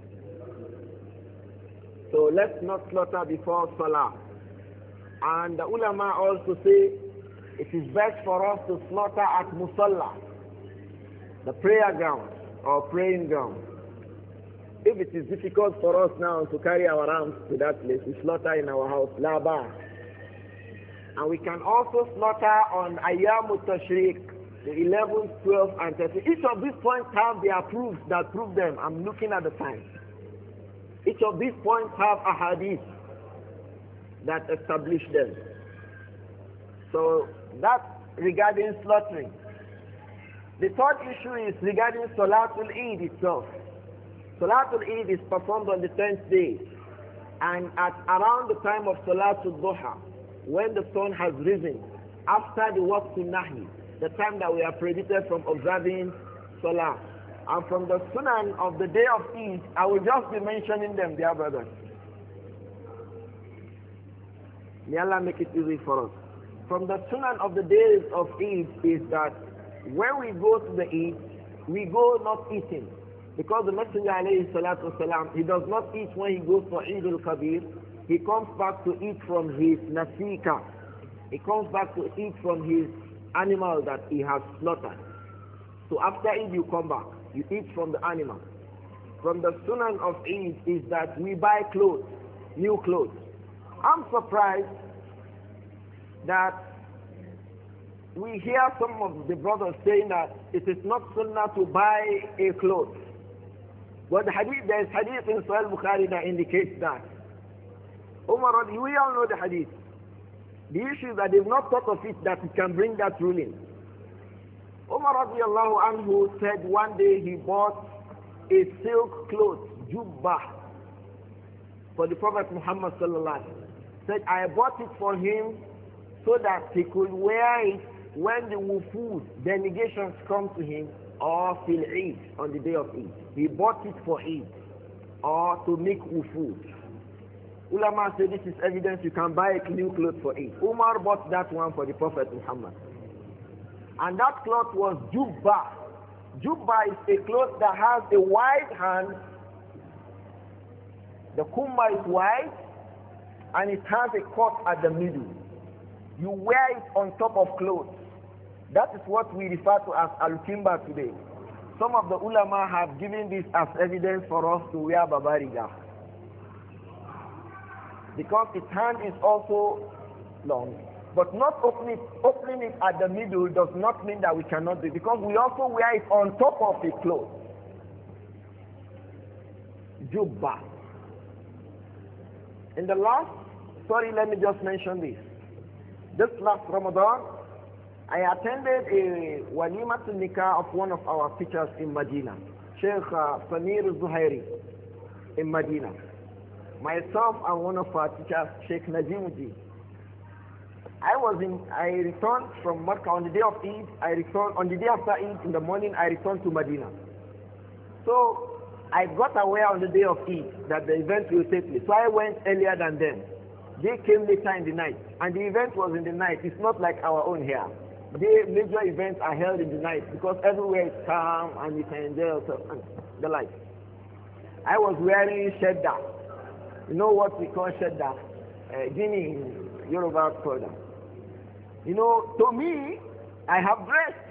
So let's not slaughter before salah. And the ulama also say it is best for us to slaughter at musalla, the prayer ground or praying ground. If it is difficult for us now to carry our arms to that place, we slaughter in our house, la ba. And we can also slaughter on Ayyamut Tashriq, the eleventh, twelfth, and thirteenth. Each of these points have their proofs that prove them. I'm looking at the time. Each of these points have a hadith that establish them. So that's regarding slaughtering. The third issue is regarding Salatul Eid itself. Salatul Eid is performed on the tenth day, and at around the time of Salatul Duha, when the sun has risen, after the Waqtul Nahi, the time that we are prohibited from observing Salah. And from the Sunan of the day of Eid, I will just be mentioning them, dear brothers. May Allah make it easy for us. From the Sunan of the days of Eid is that when we go to the Eid, we go not eating. Because the Messenger alayhi salatu wasalam, he does not eat when he goes for Eid al-Kabir. He comes back to eat from his nasika. He comes back to eat from his animal that he has slaughtered. So after Eid you come back, you eat from the animal. From the Sunan of Eid is that we buy clothes, new clothes. I'm surprised that we hear some of the brothers saying that it is not sunnah to buy a cloth. But the hadith, there is hadith in Sahih Bukhari that indicates that. Umar, we all know the hadith. The issue is that they've not thought of it, that it can bring that ruling. Umar radiallahu anhu said one day he bought a silk cloth, jubbah, for the Prophet Muhammad sallallahu alaihi wasallam. Said, I bought it for him so that he could wear it when the wufud delegations come to him, or fil Eid, on the day of Eid. He bought it for Eid, or to make wufud. Ulama say this is evidence you can buy a new cloth for Eid. Umar bought that one for the Prophet Muhammad. And that cloth was jubba. Jubba is a cloth that has a wide hand. The kumma is wide, and it has a cut at the middle. You wear it on top of clothes. That is what we refer to as al-kimba today. Some of the ulama have given this as evidence for us to wear babariga. because its hand is also long. But not opening it, opening it at the middle does not mean that we cannot do it, because we also wear it on top of the clothes. Jubba. In the last, sorry, let me just mention this. This last Ramadan, I attended a walimatul nikah of one of our teachers in Medina, Sheikh uh, Samir Zuhairi in Medina. Myself and one of our teachers, Sheikh Najimuddin. I was in, I returned from Makkah on the day of Eid. I returned, on the day after Eid in the morning, I returned to Medina. So, I got aware on the day of Eid that the event will take place. So I went earlier than them. They came later in the night. And the event was in the night. It's not like our own here. The major events are held in the night because everywhere is calm and you can enjoy yourself and the like. I was wearing shedda. You know what we call shedda? Uh, Guinea in Yoruba culture. You know, to me, I have dressed.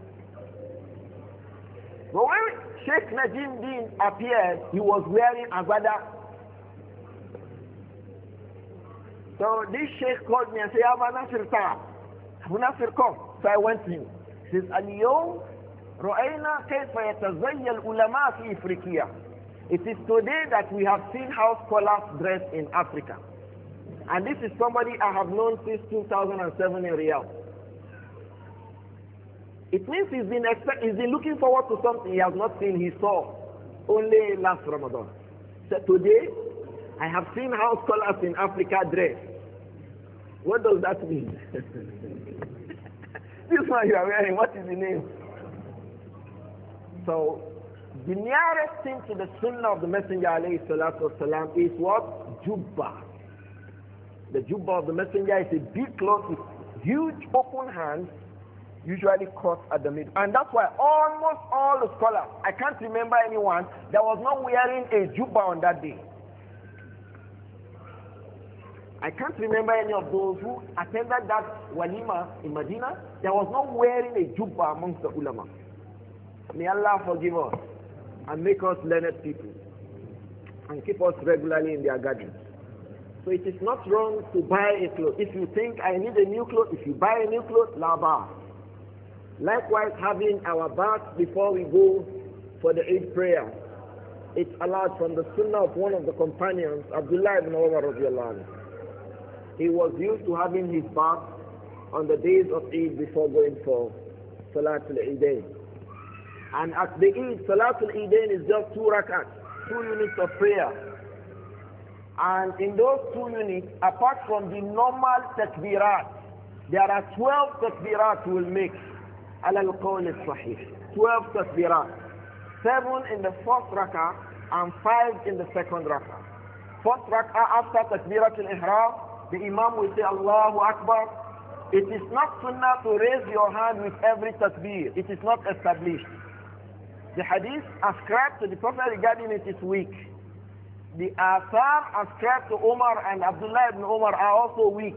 But when Sheikh Najim Din appeared, he was wearing agbada. So this Sheikh called me and said, Abu Nasir Ta, Abu Nasir come. So I went to him. He says, Al-Yawm رأينا كيف يتزي العلماء في إفريقيا. It is today that we have seen how scholars dress in Africa. And this is somebody I have known since two thousand seven in Riyadh. It means he's been, expect, he's been looking forward to something he has not seen, he saw only last Ramadan. So today, I have seen how scholars in Africa dress. What does that mean? This one you are wearing, what is the name? So, the nearest thing to the sunnah of the Messenger alayhi salatu wasalam is what? Jubba. The jubba of the Messenger is a big cloth with huge open hands, usually cut at the middle. And that's why almost all the scholars, I can't remember anyone that was not wearing a jubba on that day. I can't remember any of those who attended that walima in Medina that was not wearing a jubba amongst the ulama. May Allah forgive us and make us learned people and keep us regularly in their gardens. So it is not wrong to buy a cloth. If you think I need a new cloth, if you buy a new cloth, la ba. Likewise, having our bath before we go for the Eid prayer, it's allowed from the sunnah of one of the companions, Abdullah ibn Umar radiallahu anhu. He was used to having his bath on the days of Eid before going for Salatul Eidain. And at the Eid, Salatul Eidain is just two rakats, two units of prayer. And in those two units, apart from the normal takbirat, there are twelve takbirat we will make. Ala al-qawl al-sahih. twelve takbirat. Seven in the first rakah and five in the second rakah. First rakah after takbirat al-ihram, the imam will say Allahu Akbar. It is not sunnah to raise your hand with every takbir. It is not established. The hadith ascribed to the Prophet regarding it is weak. The athar ascribed to Umar and Abdullah ibn Umar are also weak.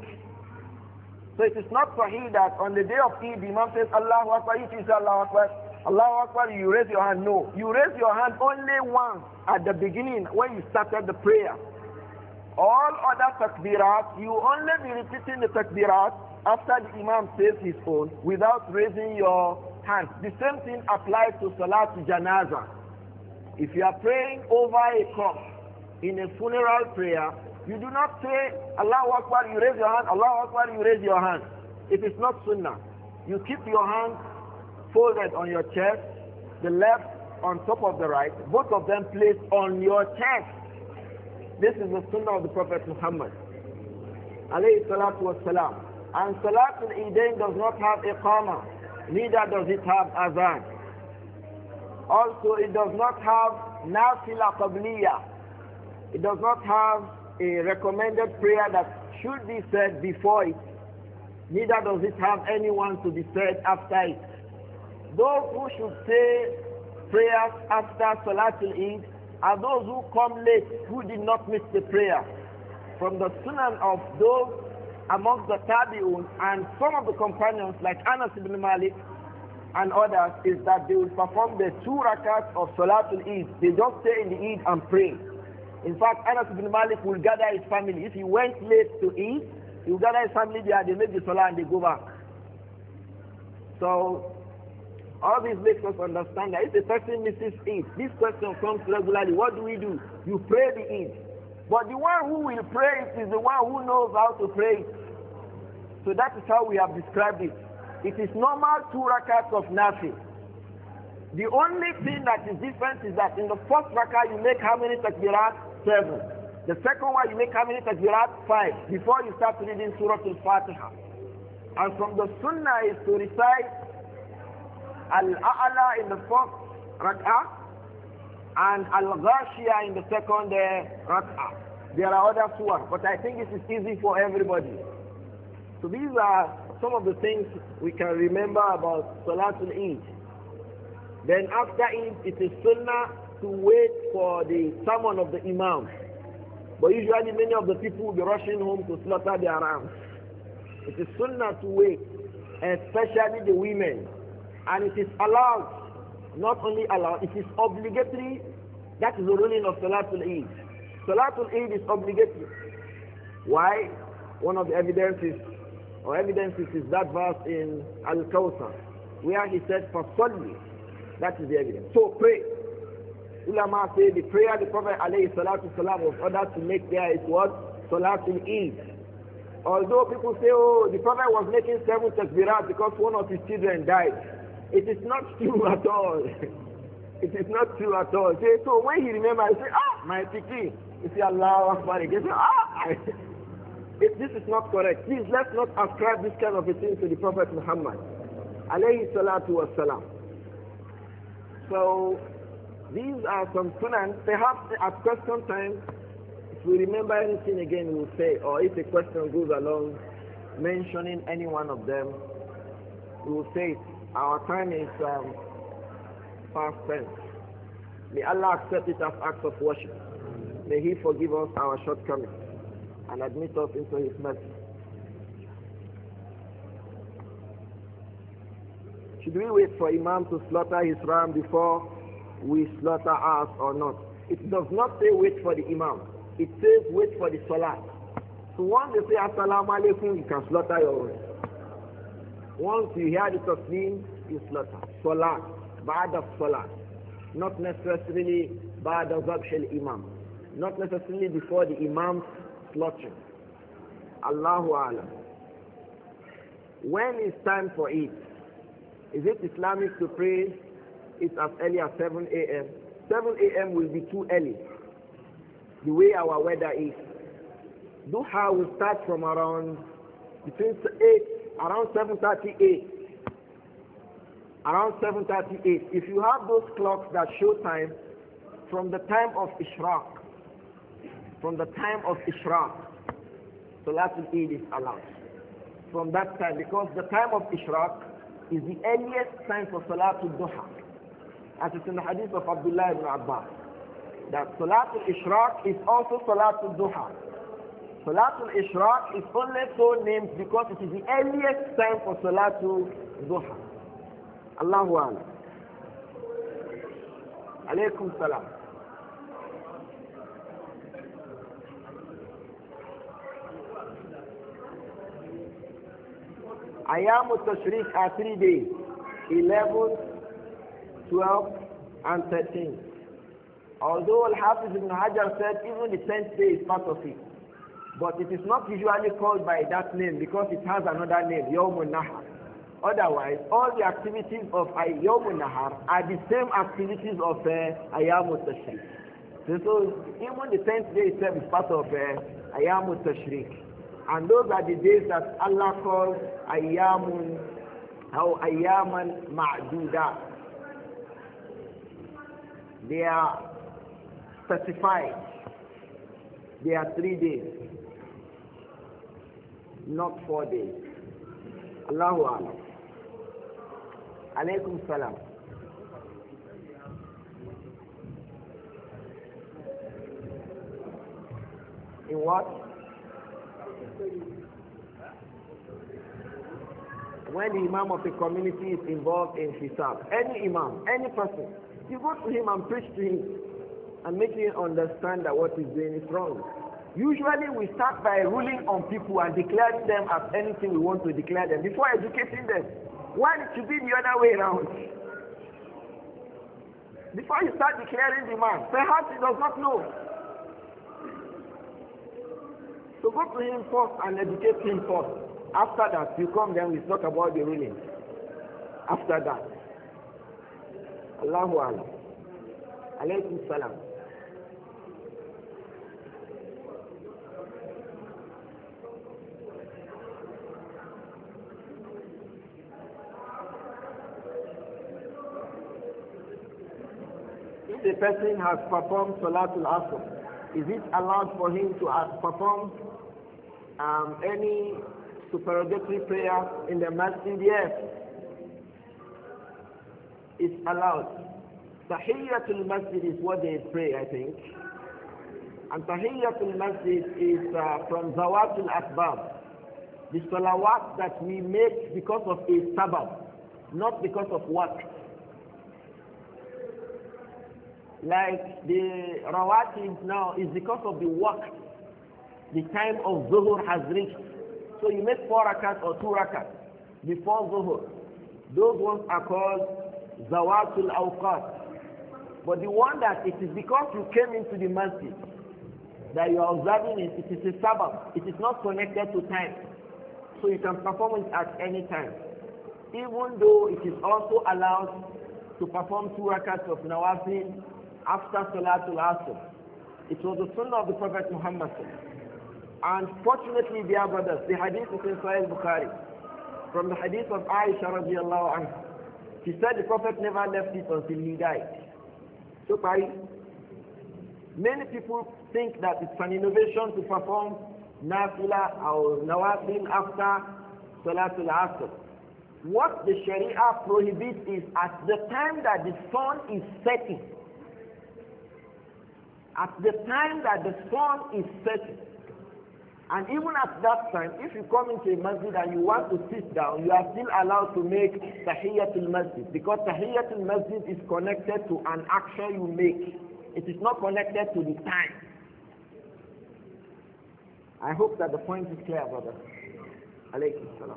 So it is not sahih that on the day of Eid, the Imam says, Allahu Akbar, if you say Allahu Akbar, Allahu Akbar, you raise your hand. No. You raise your hand only once at the beginning when you started the prayer. All other takbirat, you only be repeating the takbirat after the Imam says his own without raising your hand. The same thing applies to Salat Janaza. If you are praying over a corpse, in a funeral prayer, you do not say, Allahu Akbar, you raise your hand, Allahu Akbar, you raise your hand. It is not sunnah. You keep your hands folded on your chest, the left on top of the right, both of them placed on your chest. This is the sunnah of the Prophet Muhammad, alayhi salatu wassalam. And Salatul Eidain does not have iqamah, neither does it have azan. Also, it does not have nafila qabliyah. It does not have a recommended prayer that should be said before it. Neither does it have anyone to be said after it. Those who should say prayers after Salatul Eid are those who come late, who did not miss the prayer. From the sunan of those amongst the Tabi'un and some of the companions like Anas ibn Malik and others is that they will perform the two rakats of Salatul Eid. They just stay in the Eid and pray. In fact, Anas ibn Malik will gather his family. If he went late to eat, he will gather his family there, they make the salah and they go back. So, all this makes us understand that if a person misses Eid, this question comes regularly, what do we do? You pray the Eid. But the one who will pray it is the one who knows how to pray it. So that is how we have described it. It is normal two rakats of nafi. The only thing that is different is that in the first rakah you make how many takbirat? Seven. The second one you make how many takbirat? Five. Before you start reading Surah Al-Fatiha. And from the sunnah is to recite Al-A'la in the first rak'ah and Al-Ghashiyah in the second uh, rak'ah. There are other surahs, but I think this is easy for everybody. So these are some of the things we can remember about Salatul Eid. Then after Eid, it is sunnah to wait for the sermon of the Imam. But usually many of the people will be rushing home to slaughter their rams. It is sunnah to wait, especially the women. And it is allowed, not only allowed, it is obligatory. That is the ruling of Salatul Eid. Salatul Eid is obligatory. Why? One of the evidences, or evidences is that verse in Al-Kawthar, where he said, فَصَلِّ. That is the evidence. So pray. Ulama say the prayer the Prophet alayhi salatu salam was ordered to make there is what? Salatul Eid. Although people say, oh, the Prophet was making seven takbirat because one of his children died. It is not true at all. It is not true at all. Say, so when he remembers, he say, ah, my piki. You say, Allah Akbar. He say, ah. If this is not correct, please let's not ascribe this kind of a thing to the Prophet Muhammad alayhi salatu wasalam. So, these are some sunnah. Perhaps at question time, if we remember anything again, we'll say, or if a question goes along mentioning any one of them, we will say it. Our time is um, past tense. May Allah accept it as acts of worship. May He forgive us our shortcomings and admit us into His mercy. Should we wait for Imam to slaughter his ram before we slaughter ours or not? It does not say wait for the Imam. It says wait for the Salat. So once they say Assalamu alaikum, you can slaughter your own. Once you hear the taslim, you slaughter. Salat, ba'da salat. Not necessarily ba'da zabh al-Imam. Not necessarily before the Imam's slaughtering. Allahu Alam. When is time for it? Is it Islamic to pray it as early as seven A M? seven A M will be too early, the way our weather is. Duha will start from around between eight, around seven thirty-eight. Around seven thirty-eight. If you have those clocks that show time from the time of Ishraq, from the time of Ishraq, Salatul Eid is allowed. From that time, because the time of Ishraq is the earliest time for Salatul Duha. As it's in the hadith of Abdullah ibn Abbas, that Salatul Ishraq is also Salatul Duha. Salatul Ishraq is only so named because it is the earliest time for Salatul Duha. Allahu Akbar. Alaykum salam. Ayam al-Tashriq are three days, eleven, twelve, and thirteen. Although Al-Hafiz ibn Hajar said even the tenth day is part of it. But it is not usually called by that name because it has another name, Yawm al-Nahar. Otherwise, all the activities of Yawm al-Nahar are the same activities of uh, Ayam al-Tashriq. So, so even the tenth day itself is part of uh, Ayam al-Tashriq. And those are the days that Allah calls Ayyamun or Ayyaman Ma'duda. They are specified. They are three days, not four days. Allahu Akbar. Alaykum salam. In what? When the imam of the community is involved in hisab, any imam, any person, you go to him and preach to him. and making him understand that what he's doing is wrong. Usually we start by ruling on people and declaring them as anything we want to declare them before educating them. Why it should be the other way around? Before you start declaring the man, perhaps he does not know. So go to him first and educate him first. After that, you come, then we talk about the ruling. After that. Allahu Alam. Alaykum salam. If the person has performed Salatul Asr, is it allowed for him to uh, perform um, any supererogatory prayer in the masjid? Yes, it's allowed. Tahiyyatul Masjid is what they pray, I think. And Tahiyyatul Masjid is uh, from Zawatul Asbab. The salawat that we make because of a sabab, not because of what. Like the rawatib now is because of the work. The time of zuhur has reached. So you make four rakat or two rakat before zuhur. Those ones are called zawatul awqat. But the one that it is because you came into the masjid that you are observing it, it is a sabbath. It is not connected to time. So you can perform it at any time. Even though it is also allowed to perform two rakats of nawafil after Salatul Asr. It was the sunnah of the Prophet Muhammad. And fortunately, dear brothers, the hadith is in Sahih Bukhari. From the hadith of Aisha radiallahu anha. She said the Prophet never left it until he died. So many people think that it's an innovation to perform nafila or nawafil after Salatul Asr. What the Sharia prohibits is at the time that the sun is setting. At the time that the sun is setting. And even at that time, if you come into a masjid and you want to sit down, you are still allowed to make Tahiyyatul Masjid. Because Tahiyyatul Masjid is connected to an action you make. It is not connected to the time. I hope that the point is clear, brother. Alaykum salam.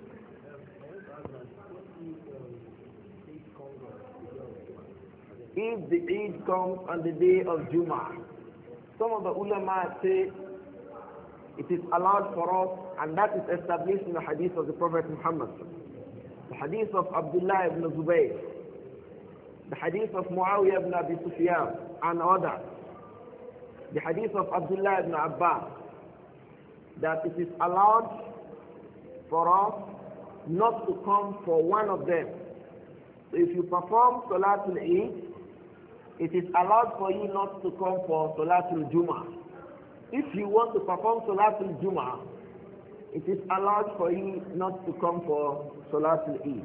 If the Eid comes on the day of Jummah, some of the ulama say it is allowed for us, and that is established in the hadith of the Prophet Muhammad. The hadith of Abdullah ibn Zubayr, the hadith of Muawiyah ibn Abi Sufyan, and others. The hadith of Abdullah ibn Abbas, that it is allowed for us not to come for one of them. So if you perform Salatul Eid, it is allowed for you not to come for Salatul Jummah. If you want to perform Salatul Jummah, it is allowed for you not to come for Salatul Eid.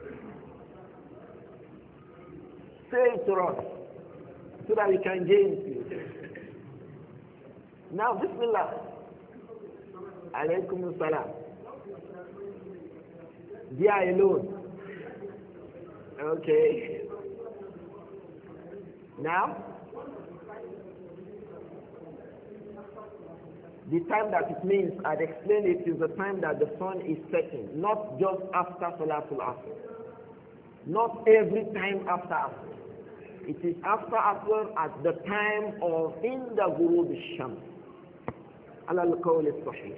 Say it to us so that we can gain it. Now, Bismillah. Alaykum salam. They are alone. Okay. Now, the time that it means, I'd explain it, is the time that the sun is setting, not just after Salatul Asr. Not every time after Asr. It is after Asr at the time of Inda Ghurub al-Shams. Ala al-Qawl al-Sahih.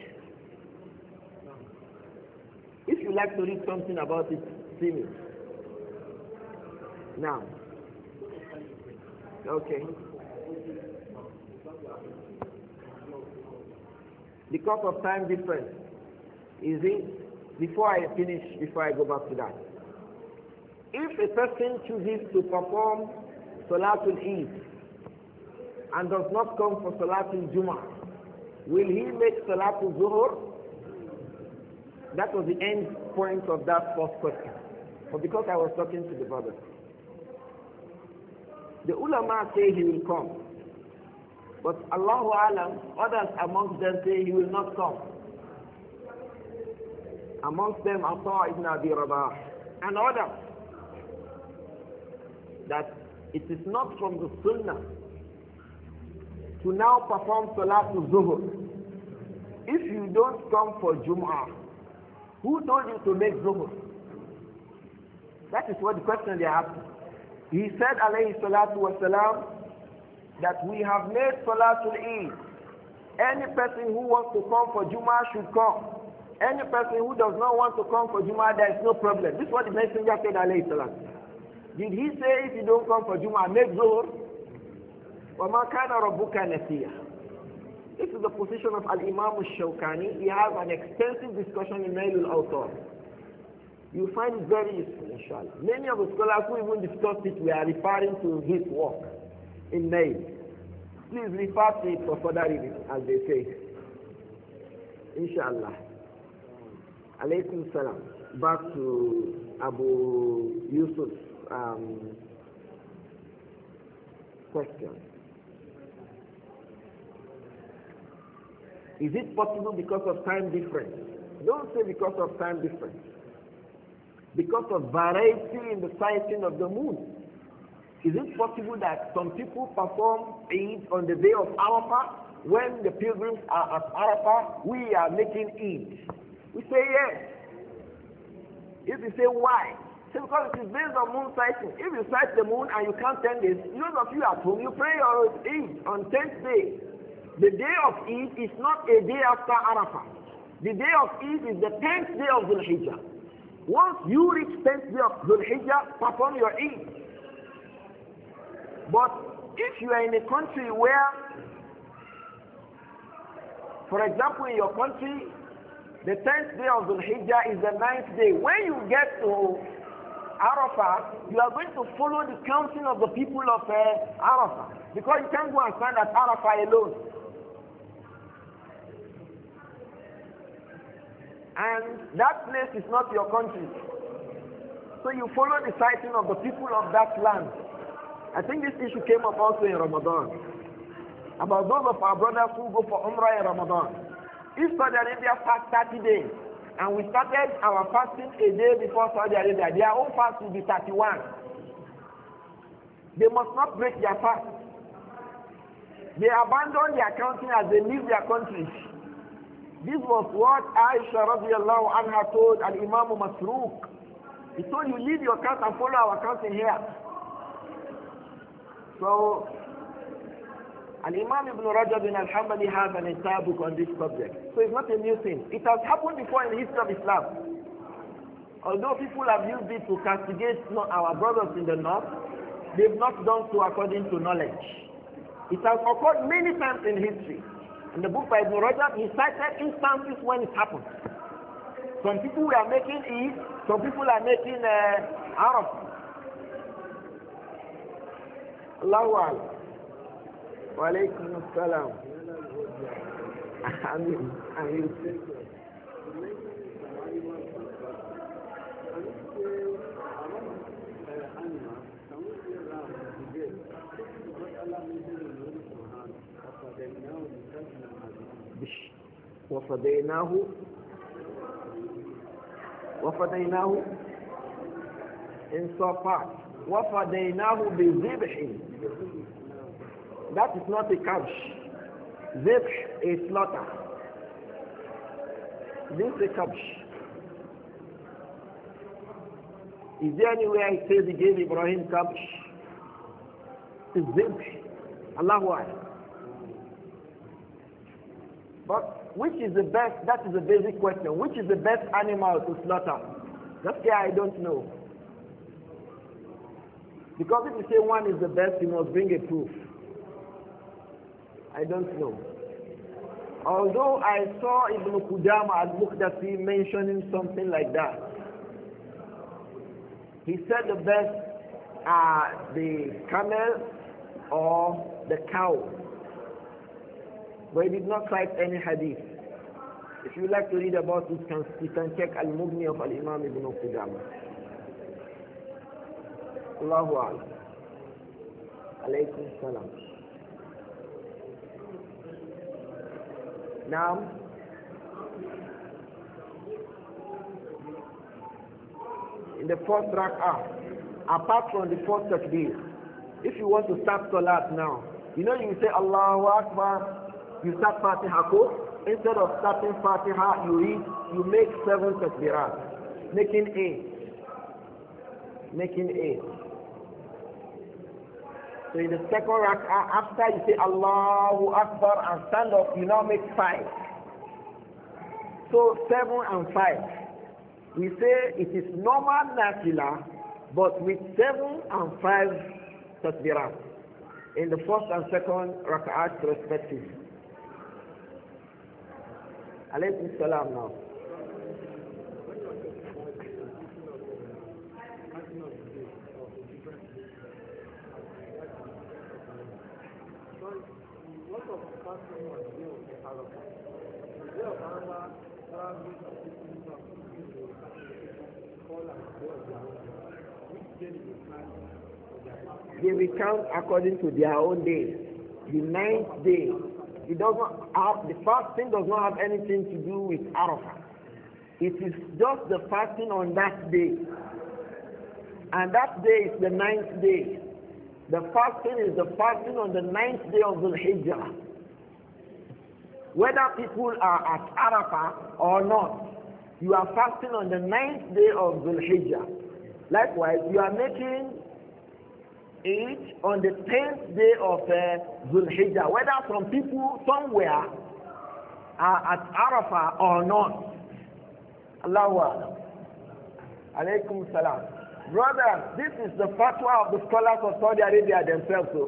If you like to read something about it, see me. Now. Okay. Because of time difference, is it? Before I finish, before I go back to that. If a person chooses to perform Salatul Eid and does not come for Salatul Jummah, will he make Salatul Zuhur? That was the end point of that first question. But because I was talking to the brother. The ulama say he will come. But Allahu Alam, others amongst them say he will not come. Amongst them, Ata ibn Abi Rabah and others. That it is not from the Sunnah to now perform Salatul Zuhur. If you don't come for Jum'ah, who told you to make Zuhur? That is what the question they are asking. He said, alayhi salatu wasalam, that we have made Salatul Eid. Any person who wants to come for Jum'ah should come. Any person who does not want to come for Jum'ah, there is no problem. This is what the messenger said, alayhi salatu. Did he say if you don't come for Jum'ah, make Zuhur? وَمَا كَانَ رَبُّكَ نَسِيًّا. This is the position of Al-Imam al-Shawkani. He has an extensive discussion in Nail al-Awtar. You find it very useful, inshallah. Many of the scholars who even discussed it, we are referring to his work in Nail. Please refer to it for further reading, as they say. Inshallah. Alaykum salam. Back to Abu Yusuf's um, question. Is it possible because of time difference? Don't say because of time difference. Because of variety in the sighting of the moon. Is it possible that some people perform Eid on the day of Arafah? When the pilgrims are at Arafah, we are making Eid. We say yes. If you say why? Say because it is based on moon sighting. If you sight the moon and you count ten days, those of you at home, you pray your Eid on tenth day. The day of Eid is not a day after Arafah. The day of Eid is the tenth day of Dhul Hijjah. Once you reach tenth day of Dhul Hijjah, perform your Eid. But if you are in a country where, for example, in your country, the tenth day of Dhul Hijjah is the ninth day. When you get to Arafah, you are going to follow the counting of the people of uh, Arafah. Because you can't go and stand at Arafah alone. And that place is not your country. So you follow the sighting of the people of that land. I think this issue came up also in Ramadan. About those of our brothers who go for Umrah in Ramadan. If Saudi Arabia fast thirty days, and we started our fasting a day before Saudi Arabia, their own fast will be thirty-one. They must not break their fast. They abandon their counting as they leave their countries. This was what Aisha radiallahu anha told Al-Imam Masruq. He told you, leave your count and follow our counting here. So, Al-Imam Ibn Rajab bin Al-Hambali has an entire book on this subject. So it's not a new thing. It has happened before in the history of Islam. Although people have used it to castigate our brothers in the north, they've not done so according to knowledge. It has occurred many times in history. In the book by Ibn Rajab, he cited instances when it happened. Some people were making Eid, some people are making uh, Arab. Allahu Akbar. Wa alaykum as-salam. Amin. Amin. وفديناه وفديناه in Safat وفديناه بذبح. That is not a kabsh. Zibh is slaughter. This is a kabsh. Is there anywhere it says he gave Ibrahim kabsh? It's zibh. Allahu Akbar. But which is the best? That is the basic question. Which is the best animal to slaughter? That's why I don't know. Because if you say one is the best, you must bring a proof. I don't know. Although I saw Ibn Qudama al-Muqdasi mentioning something like that. He said the best are the camel or the cow. But he did not cite any hadith. If you like to read about it, you can check Al-Mughni of Al-Imam Ibn Qudama. Allahu Akbar. Alaykum salam. Now, in the first rak'ah, apart from the first takbir, if you want to start salat now, You know, you say Allahu Akbar, you start Fatiha ko. Instead of starting Fatiha, you read, you make seven takbirat, making eight. Making eight. So in the second rak'ah, after you say Allahu Akbar and stand up, you now make five. So seven and five. We say it is normal nafila, but with seven and five takbirat in the first and second rak'ahs respectively. Alaykum salam now. They will count according to their own days. The ninth day, it does not have, the fasting does not have anything to do with Arafah. It is just the fasting on that day. And that day is the ninth day. The fasting is the fasting on the ninth day of Dhul Hijjah. Whether people are at Arafah or not, you are fasting on the ninth day of Dhul Hijjah. Likewise, you are making it on the tenth day of uh, Dhul Hijjah. Whether some people somewhere are at Arafah or not. Allahu Akbar. Alaykum salam. Brother, this is the fatwa of the scholars of Saudi Arabia themselves. So.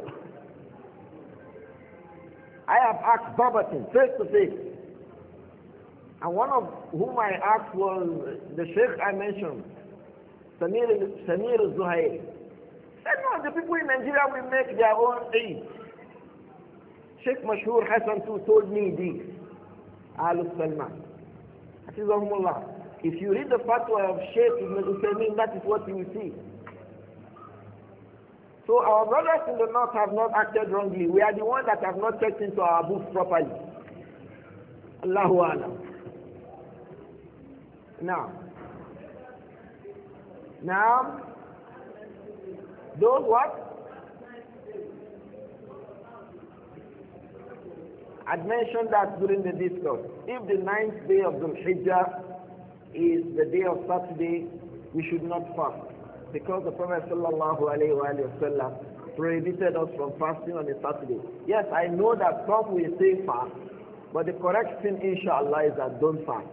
I have asked Babatin face to face. And one of whom I asked was the Sheikh I mentioned, Samir, Samir al-Zuhair. Said, no, the people in Nigeria will make their own Eid. Sheikh Mashhur Hassan too told me this. Al-Salman. Hafizahumullah. If you read the fatwa of Sheikh Ibn Uthaymeen, that is what you will see. So our brothers in the north have not acted wrongly. We are the ones that have not checked into our books properly. Allahu Alam. Now, now, those what? I mentioned that during the discourse. If the ninth day of Dhul Hijjah is the day of Saturday, we should not fast. Because the Prophet sallallahu alayhi wa sallam prohibited us from fasting on a Saturday. Yes, I know that some will say fast, but the correct thing, inshallah, is that don't fast.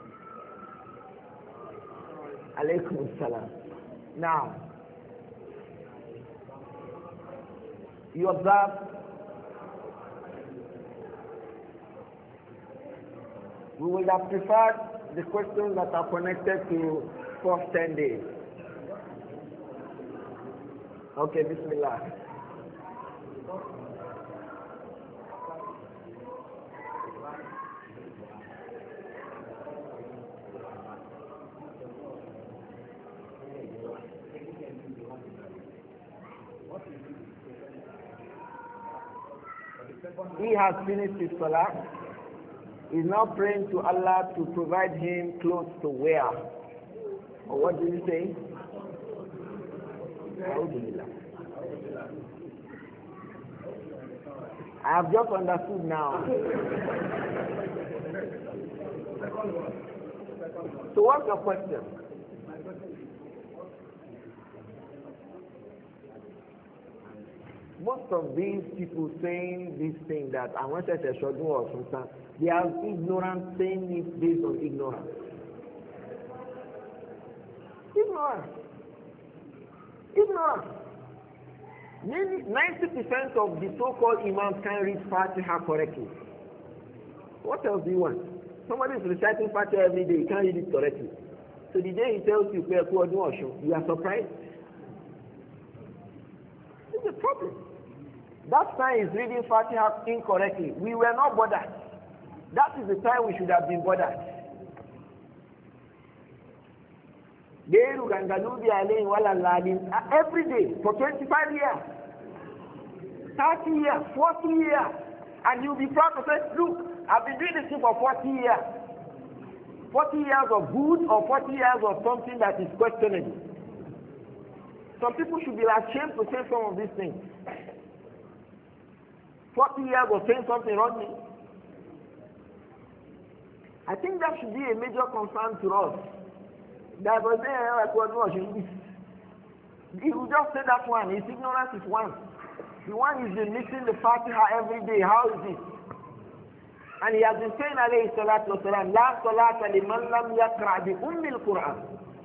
Alaykum salam. Now, you observe, we would have preferred the questions that are connected to first ten days. Okay, Bismillah. He has finished his salah. He's now praying to Allah to provide him clothes to wear. Or what did you say? I have just understood now. So what's your question? Most of these people saying this thing that I want to say should do or something, they are ignorant, saying it based on ignorance. Ignorance. Ignorance. ninety percent of the so-called imams can't read Fatiha correctly. What else do you want? Somebody is reciting Fatiha every day, he can't read it correctly. So the day he tells you, you are surprised. It's a problem. That time is reading Fatiha incorrectly. We were not bothered. That is the time we should have been bothered. Every day for twenty-five years, thirty years, forty years, and you'll be proud to say, look, I've been doing this thing for forty years. forty years of good or forty years of something that is questionable. Some people should be ashamed to say some of these things. forty years of saying something wrongly. I think that should be a major concern to us. That was there, like what was it? He will just say that one. His ignorance is one. The one is missing the Fatiha every day. How is it? And he has been saying, alayhi salatu wasalam, La salata liman lam yakra bi ummil Quran.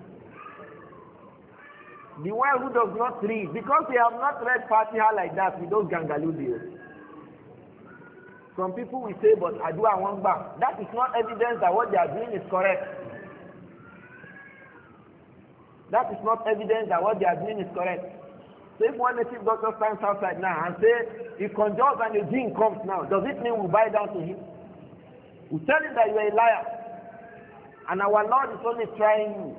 The one who does not read, because they have not read Fatiha like that with those gangaludios. Some people will say, but I do I want back. That is not evidence that what they are doing is correct. That is not evidence that what they are doing is correct. So if one native doctor stands outside now and says, he conjures and a jinn comes now, does it mean we bow down to him? We tell him that you are a liar. And our Lord is only trying you.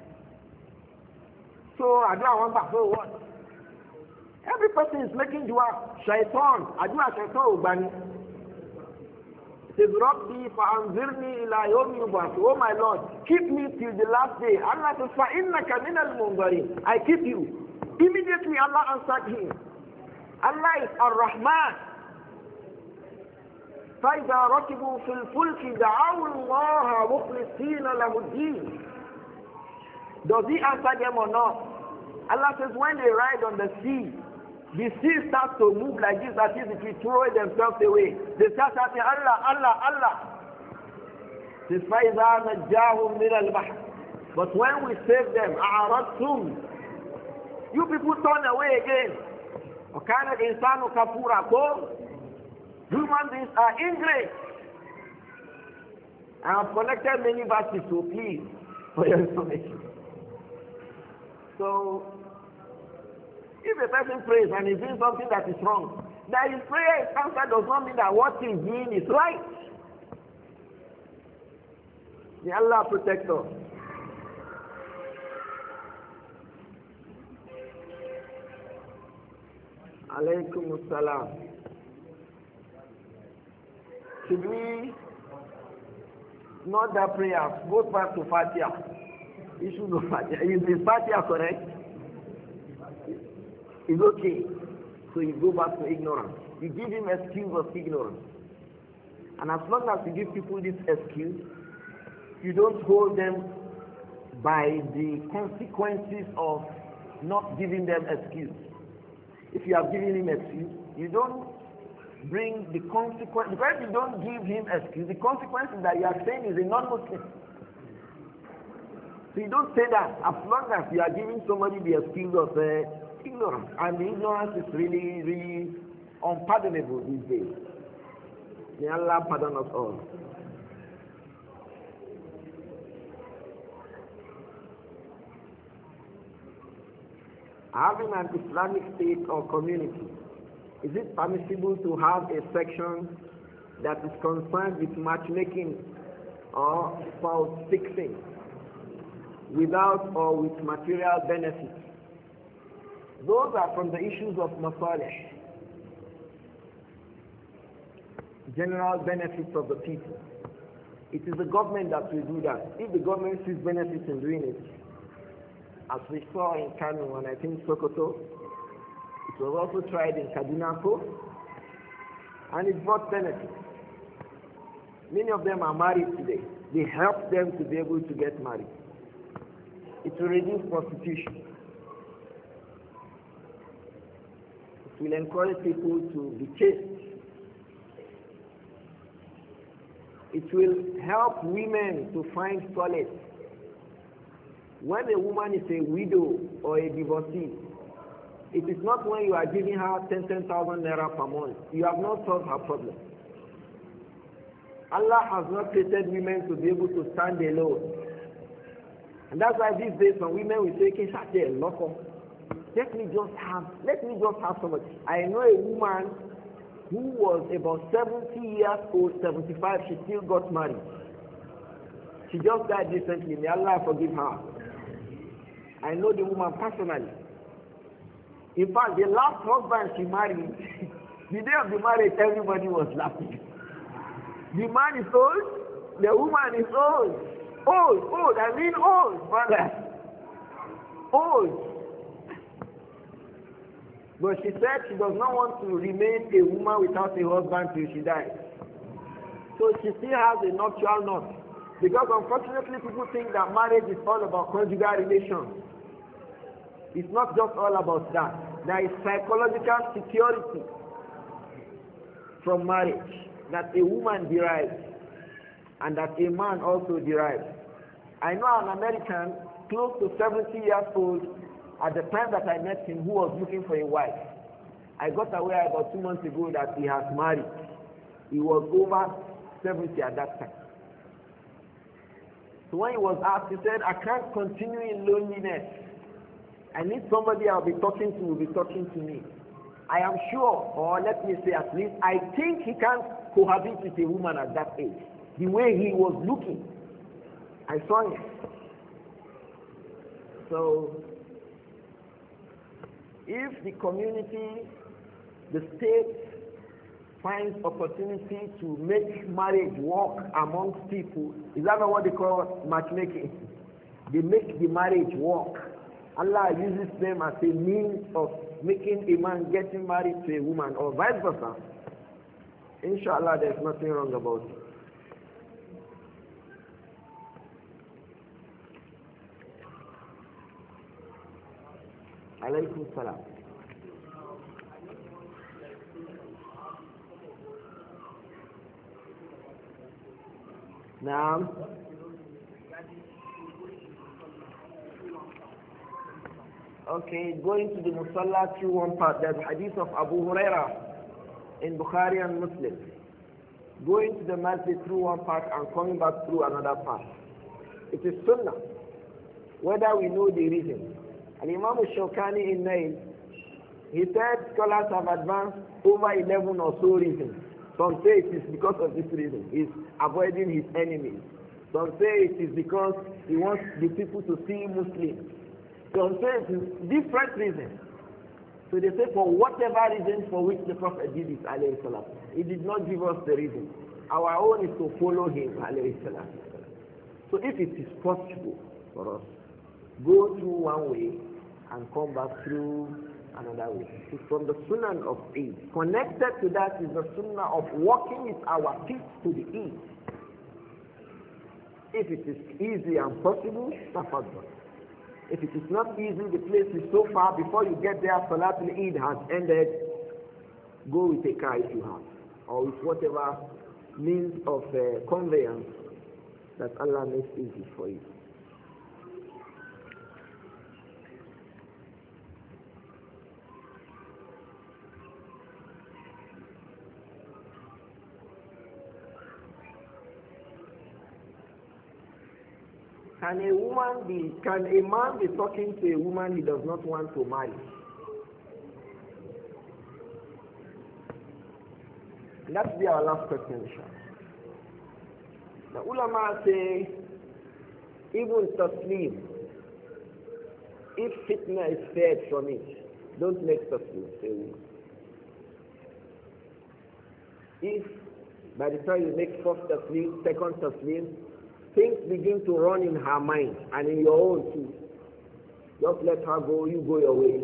So I do I want back. So what? Every person is making dua. Shaitan. I do a shaitan ubani. Says, Rabbi fa'anzirni ila yawmi yub'athun. Oh my Lord, keep me till the last day. Allah says, fa'innaka minal munzarin. I keep you. Immediately Allah answered him. Allah is Ar-Rahman. فَإِذَا رَكِبُوا فِي الْفُلْكِ دَعَوُا اللَّهَ مُخْلِصِينَ لَهُ الدِّينَ. Does he answer them or not? Allah says, when they ride on the sea, the sea starts to move like this, that is, if we throw themselves away. They start saying, Allah, Allah, Allah. Says, فَإِذَا نَجَّاهُمْ مِنَ الْبَحْرِ. But when we save them, أَعْرَضْتُمْ. You people turn away again. وَكَانَ الْإِنسَانُ كَفُورًا. Human beings are ingrate. I have collected many verses, so please, for your information. So, if a person prays and is doing something that is wrong, that his prayer is answered does not mean that what he is doing is right. May Allah protect us. Alaykum as-salam. Should we not that prayer, go back to Fatiha? You should go Fatiha. Is the Fatiha correct? It's okay. So you go back to ignorance. You give him excuse of ignorance. And as long as you give people this excuse, you don't hold them by the consequences of not giving them excuse. If you have given him excuse, you don't bring the consequence, because you don't give him excuse, the consequence is that you are saying is a non-Muslim. So you don't say that as long as you are giving somebody the excuse of uh, ignorance. And the ignorance is really, really unpardonable these days. May Allah pardon us all. Having an Islamic state or community, is it permissible to have a section that is concerned with matchmaking or spouse fixing without or with material benefits? Those are from the issues of masalih, general benefits of the people. It is the government that will do that. If the government sees benefits in doing it, as we saw in Kano and I think Sokoto, it was also tried in Kaduna, and it brought benefits. Many of them are married today. They help them to be able to get married. It will reduce prostitution. It will encourage people to be chaste. It will help women to find solace. When a woman is a widow or a divorcee, it is not when you are giving her ten thousand naira per month. You have not solved her problem. Allah has not created women to be able to stand alone. And that's why these days some women will say, let me just have, let me just have somebody. I know a woman who was about seventy years old, seventy-five, she still got married. She just died recently. May Allah forgive her. I know the woman personally. In fact, the last husband she married, the day of the marriage, everybody was laughing. The man is old, the woman is old. Old, old, I mean old, brother. Old. But she said she does not want to remain a woman without a husband till she dies. So she still has a nuptial knot. Because unfortunately people think that marriage is all about conjugal relations. It's not just all about that. There is psychological security from marriage that a woman derives and that a man also derives. I know an American close to seventy years old at the time that I met him who was looking for a wife. I got aware about two months ago that he has married. He was over seventy at that time. So when he was asked, he said, I can't continue in loneliness. I need somebody I'll be talking to will be talking to me. I am sure, or let me say at least, I think he can't cohabit with a woman at that age. The way he was looking, I saw him. So, if the community, the state finds opportunity to make marriage work amongst people, is that not what they call matchmaking? They make the marriage work. Allah uses them as a means of making a man getting married to a woman or vice versa. Inshallah, there's nothing wrong about it. Alaykum salam. Naam. Okay, going to the Musalla through one part, there's hadith of Abu Huraira in Bukhari and Muslim. Going to the masjid through one part and coming back through another part. It is sunnah, whether we know the reason. And Imam Shawkani in Nail, he said scholars have advanced over eleven or so reasons. Some say it is because of this reason. He's avoiding his enemies. Some say it is because he wants the people to see Muslims. Some say it is different reasons. So they say for whatever reason for which the Prophet did it, alayhi salam, he did not give us the reason. Our own is to follow him, alayhi salam. So if it is possible for us, go through one way and come back through another way. It's from the sunnah of Eid. Connected to that is the sunnah of walking with our feet to the Eid. If it is easy and possible, tafadhal. If it is not easy, the place is so far, before you get there, Salatul Eid has ended, go with a car if you have, or with whatever means of uh, conveyance that Allah makes easy for you. Can a woman be, can a man be talking to a woman he does not want to marry? And that will be our last question, inshallah. The ulama say, even taslim, if fitna is spared from it, don't make taslim, say woman. If by the time you make first taslim, second taslim, things begin to run in her mind and in your own too, just let her go, you go your way.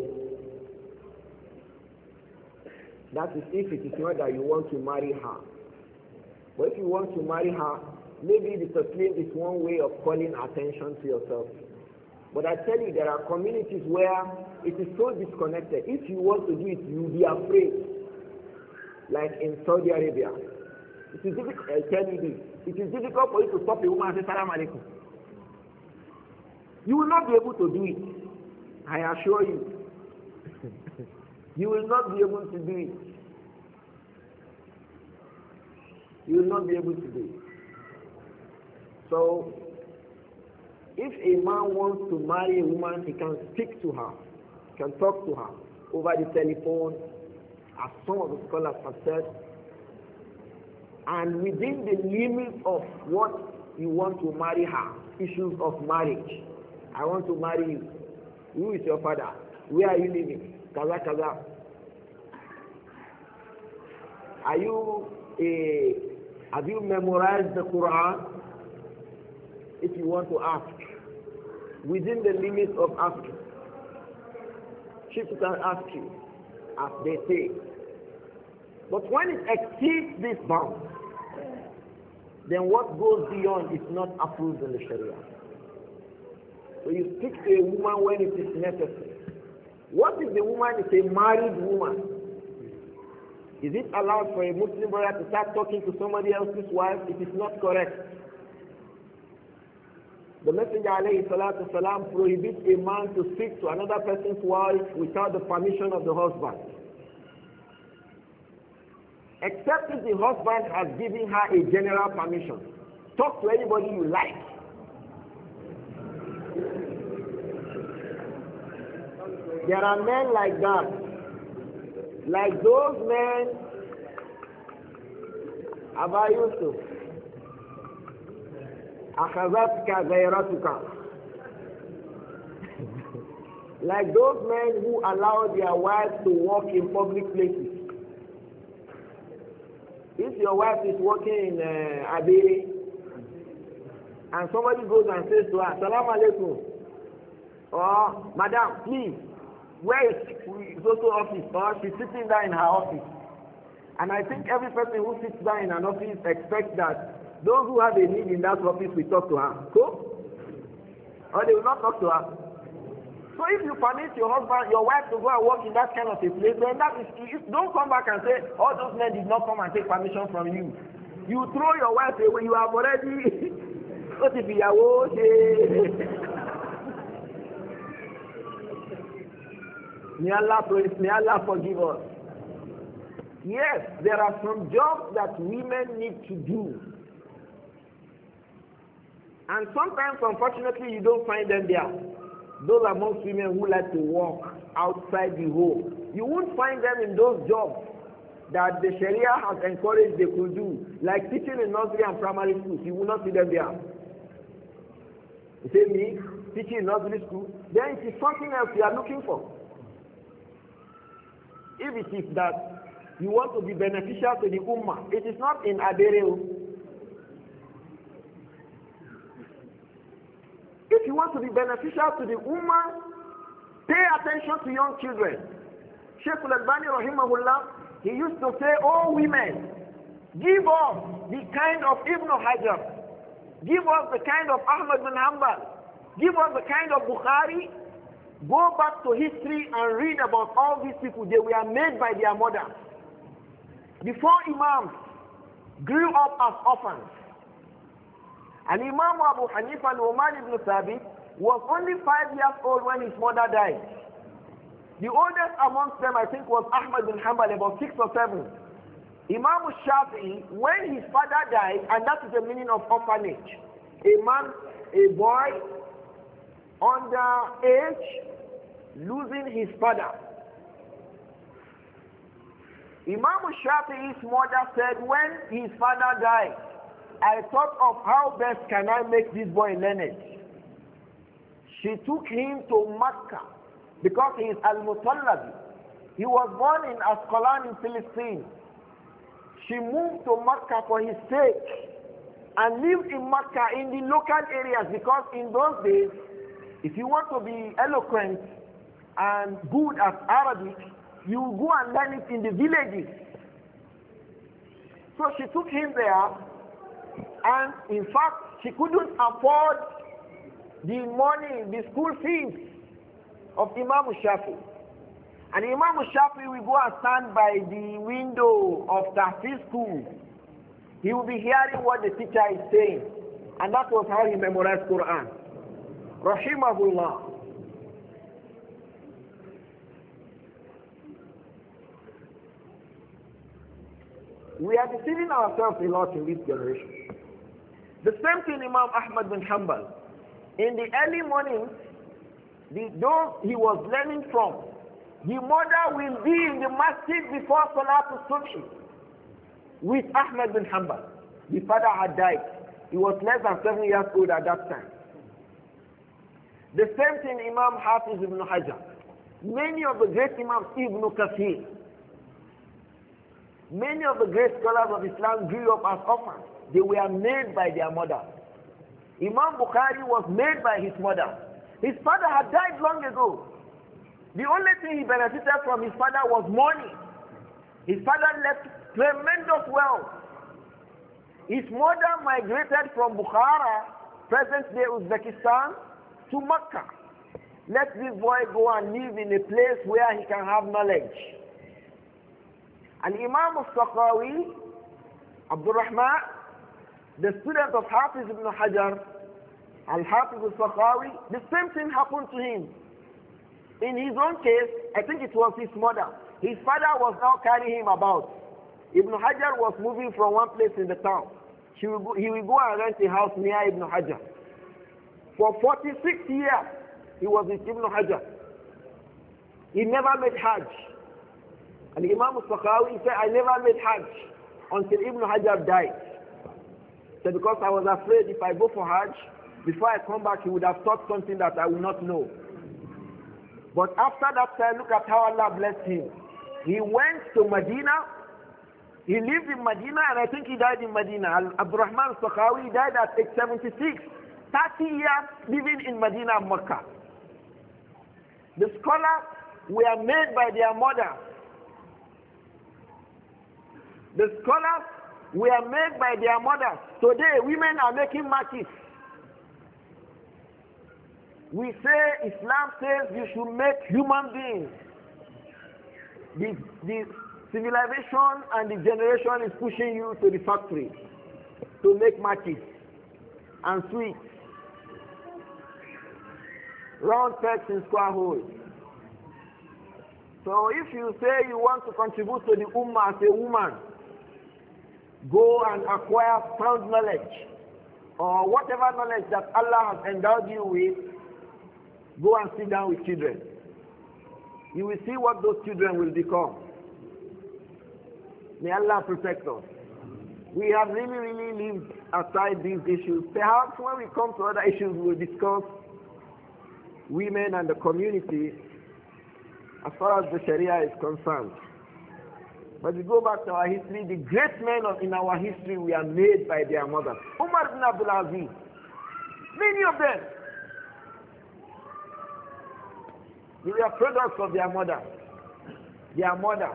That is if it is not that you want to marry her. But if you want to marry her, maybe the taslim is one way of calling attention to yourself. But I tell you, there are communities where it is so disconnected. If you want to do it, you will be afraid. Like in Saudi Arabia. It is difficult, I tell you this. It is difficult for you to stop a woman and say, Salam alaikum. You will not be able to do it. I assure you. You will not be able to do it. You will not be able to do it. So, if a man wants to marry a woman, he can speak to her, he can talk to her over the telephone, as some of the scholars have said, and within the limits of what you want to marry her, issues of marriage. I want to marry you. Who is your father? Where are you living? Kaza kaza. Are you a, have you memorized the Quran? If you want to ask, within the limits of asking, she can ask you. as they say. But when it exceeds this bound, then what goes beyond is not approved in the Sharia. So you speak to a woman when it is necessary. What if the woman is a married woman? Is it allowed for a Muslim brother to start talking to somebody else's wife? It is not correct. The Messenger alayhi salatu salam prohibits a man to speak to another person's wife without the permission of the husband. Except if the husband has given her a general permission. Talk to anybody you like. There are men like that. Like those men, Aba Yusuf, Akhazatka Zairatuka. Like those men who allow their wives to walk in public places. If your wife is working in uh, Abiri, and somebody goes and says to her, Salam alaikum, or Madam, please, where is so-so office? Or she's sitting down in her office. And I think every person who sits down in an office expects that those who have a need in that office will talk to her. So, or they will not talk to her. So if you permit your husband, your wife to go and work in that kind of a place, then that is, you don't come back and say, all those men did not come and take permission from you. You throw your wife away, you have already, what if you are May Allah, may Allah forgive us. Yes, there are some jobs that women need to do. And sometimes, unfortunately, you don't find them there. Those are most women who like to walk outside the home. You won't find them in those jobs that the Sharia has encouraged they could do, like teaching in nursery and primary schools. You will not see them there. You say me, teaching in nursery school, then it is something else you are looking for. If it is that you want to be beneficial to the Ummah, it is not in Adereo. If you want to be beneficial to the Ummah, pay attention to young children. Sheikh Al-Albani rahimahullah, he used to say, oh women, give us the kind of Ibn Hajar, give us the kind of Ahmad bin Hanbal, give us the kind of Bukhari. Go back to history and read about all these people. They were made by their mothers. Before Imams grew up as orphans. And Imam Abu Hanifa Nu'man ibn Thabit was only five years old when his mother died. The oldest amongst them, I think, was Ahmad bin Hanbal, about six or seven. Imam Shafi'i, when his father died, and that is the meaning of orphanage, a man, a boy, under age, losing his father. Imam Shafi'i's mother said, when his father died, I thought of how best can I make this boy learned. She took him to Mecca because he is Al-Mutallabi. He was born in Asqalan in Philistine. She moved to Mecca for his sake and lived in Mecca in the local areas, because in those days, if you want to be eloquent and good at Arabic, you go and learn it in the villages. So she took him there, and in fact, she couldn't afford the money, the school fees of Imam Shafi. And Imam Shafi will go and stand by the window of Tahfiz school. He will be hearing what the teacher is saying. And that was how he memorized Quran. Rahimahullah. We are deceiving ourselves a lot in this generation. The same thing Imam Ahmad bin Hanbal. In the early morning, the, those he was learning from, the mother will be in the masjid before Salatul Subhi with Ahmad bin Hanbal. The father had died. He was less than seven years old at that time. The same thing Imam Hafiz ibn Hajar. Many of the great Imams, Ibn Kathir, many of the great scholars of Islam grew up as orphans. They were made by their mother. Imam Bukhari was made by his mother. His father had died long ago. The only thing he benefited from his father was money. His father left tremendous wealth. His mother migrated from Bukhara, present-day Uzbekistan, to Mecca. Let this boy go and live in a place where he can have knowledge. And Imam al-Sakhawi, Abdul Rahman, the student of Hafiz ibn Hajar, Al-Hafiz al-Sakhawi, the same thing happened to him. In his own case, I think it was his mother. His father was now carrying him about. Ibn Hajar was moving from one place in the town. She will go, he will go and rent a house near Ibn Hajar. For forty-six years, he was with Ibn Hajar. He never made Hajj. And Imam al-Sakhawi said, I never made Hajj until Ibn Hajar died. So because I was afraid if I go for Hajj, before I come back, he would have taught something that I will not know. But after that time, look at how Allah blessed him. He went to Medina. He lived in Medina, and I think he died in Medina. Abdurrahman al-Sakhawi died at age seventy-six. thirty years living in Medina and Mecca. The scholars were made by their mothers. The scholars were made by their mothers. Today, women are making matches. We say, Islam says you should make human beings. The, the civilization and the generation is pushing you to the factory to make matches and sweets. Round pegs in square holes. So if you say you want to contribute to the Ummah as a woman, go and acquire sound knowledge or whatever knowledge that Allah has endowed you with. Go and sit down with children. You will see what those children will become. May Allah protect us. We have really, really lived aside these issues. Perhaps when we come to other issues, we will discuss women and the community as far as the Sharia is concerned. But we go back to our history. The great men of, in our history were made by their mothers. Umar ibn Abdul Aziz, many of them, they were products of their mother. Their mother.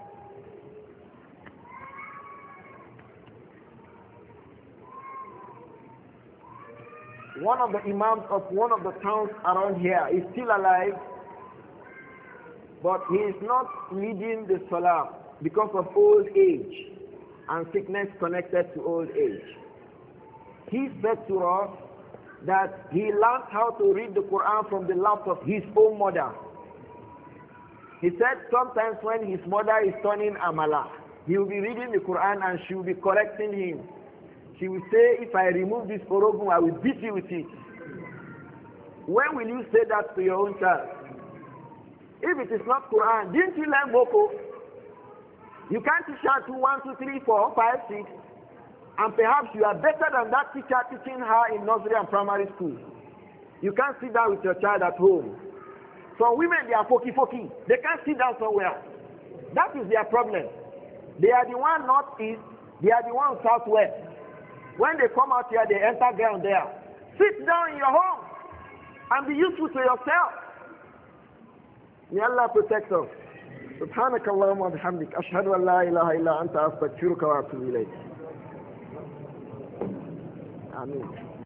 One of the imams of one of the towns around here is still alive, but he is not leading the salah because of old age and sickness connected to old age. He said to us that he learned how to read the Quran from the lap of his own mother. He said sometimes when his mother is turning amala, he will be reading the Quran and she will be correcting him. She will say, if I remove this orogun, I will beat you with it. When will you say that to your own child? If it is not Quran, didn't you learn Boko? You can't teach her two, one, two, three, four, five, six, and perhaps you are better than that teacher teaching her in nursery and primary school. You can't sit down with your child at home. Some women, they are foky-foky. They can't sit down somewhere. That is their problem. They are the one northeast, they are the one southwest. When they come out here, they enter ground there. Sit down in your home and be useful to yourself. May Allah protect us. سبحانك اللهم وبحمدك أشهد أن لا إله إلا أنت أستغفرك وأتوب إليك. آمين.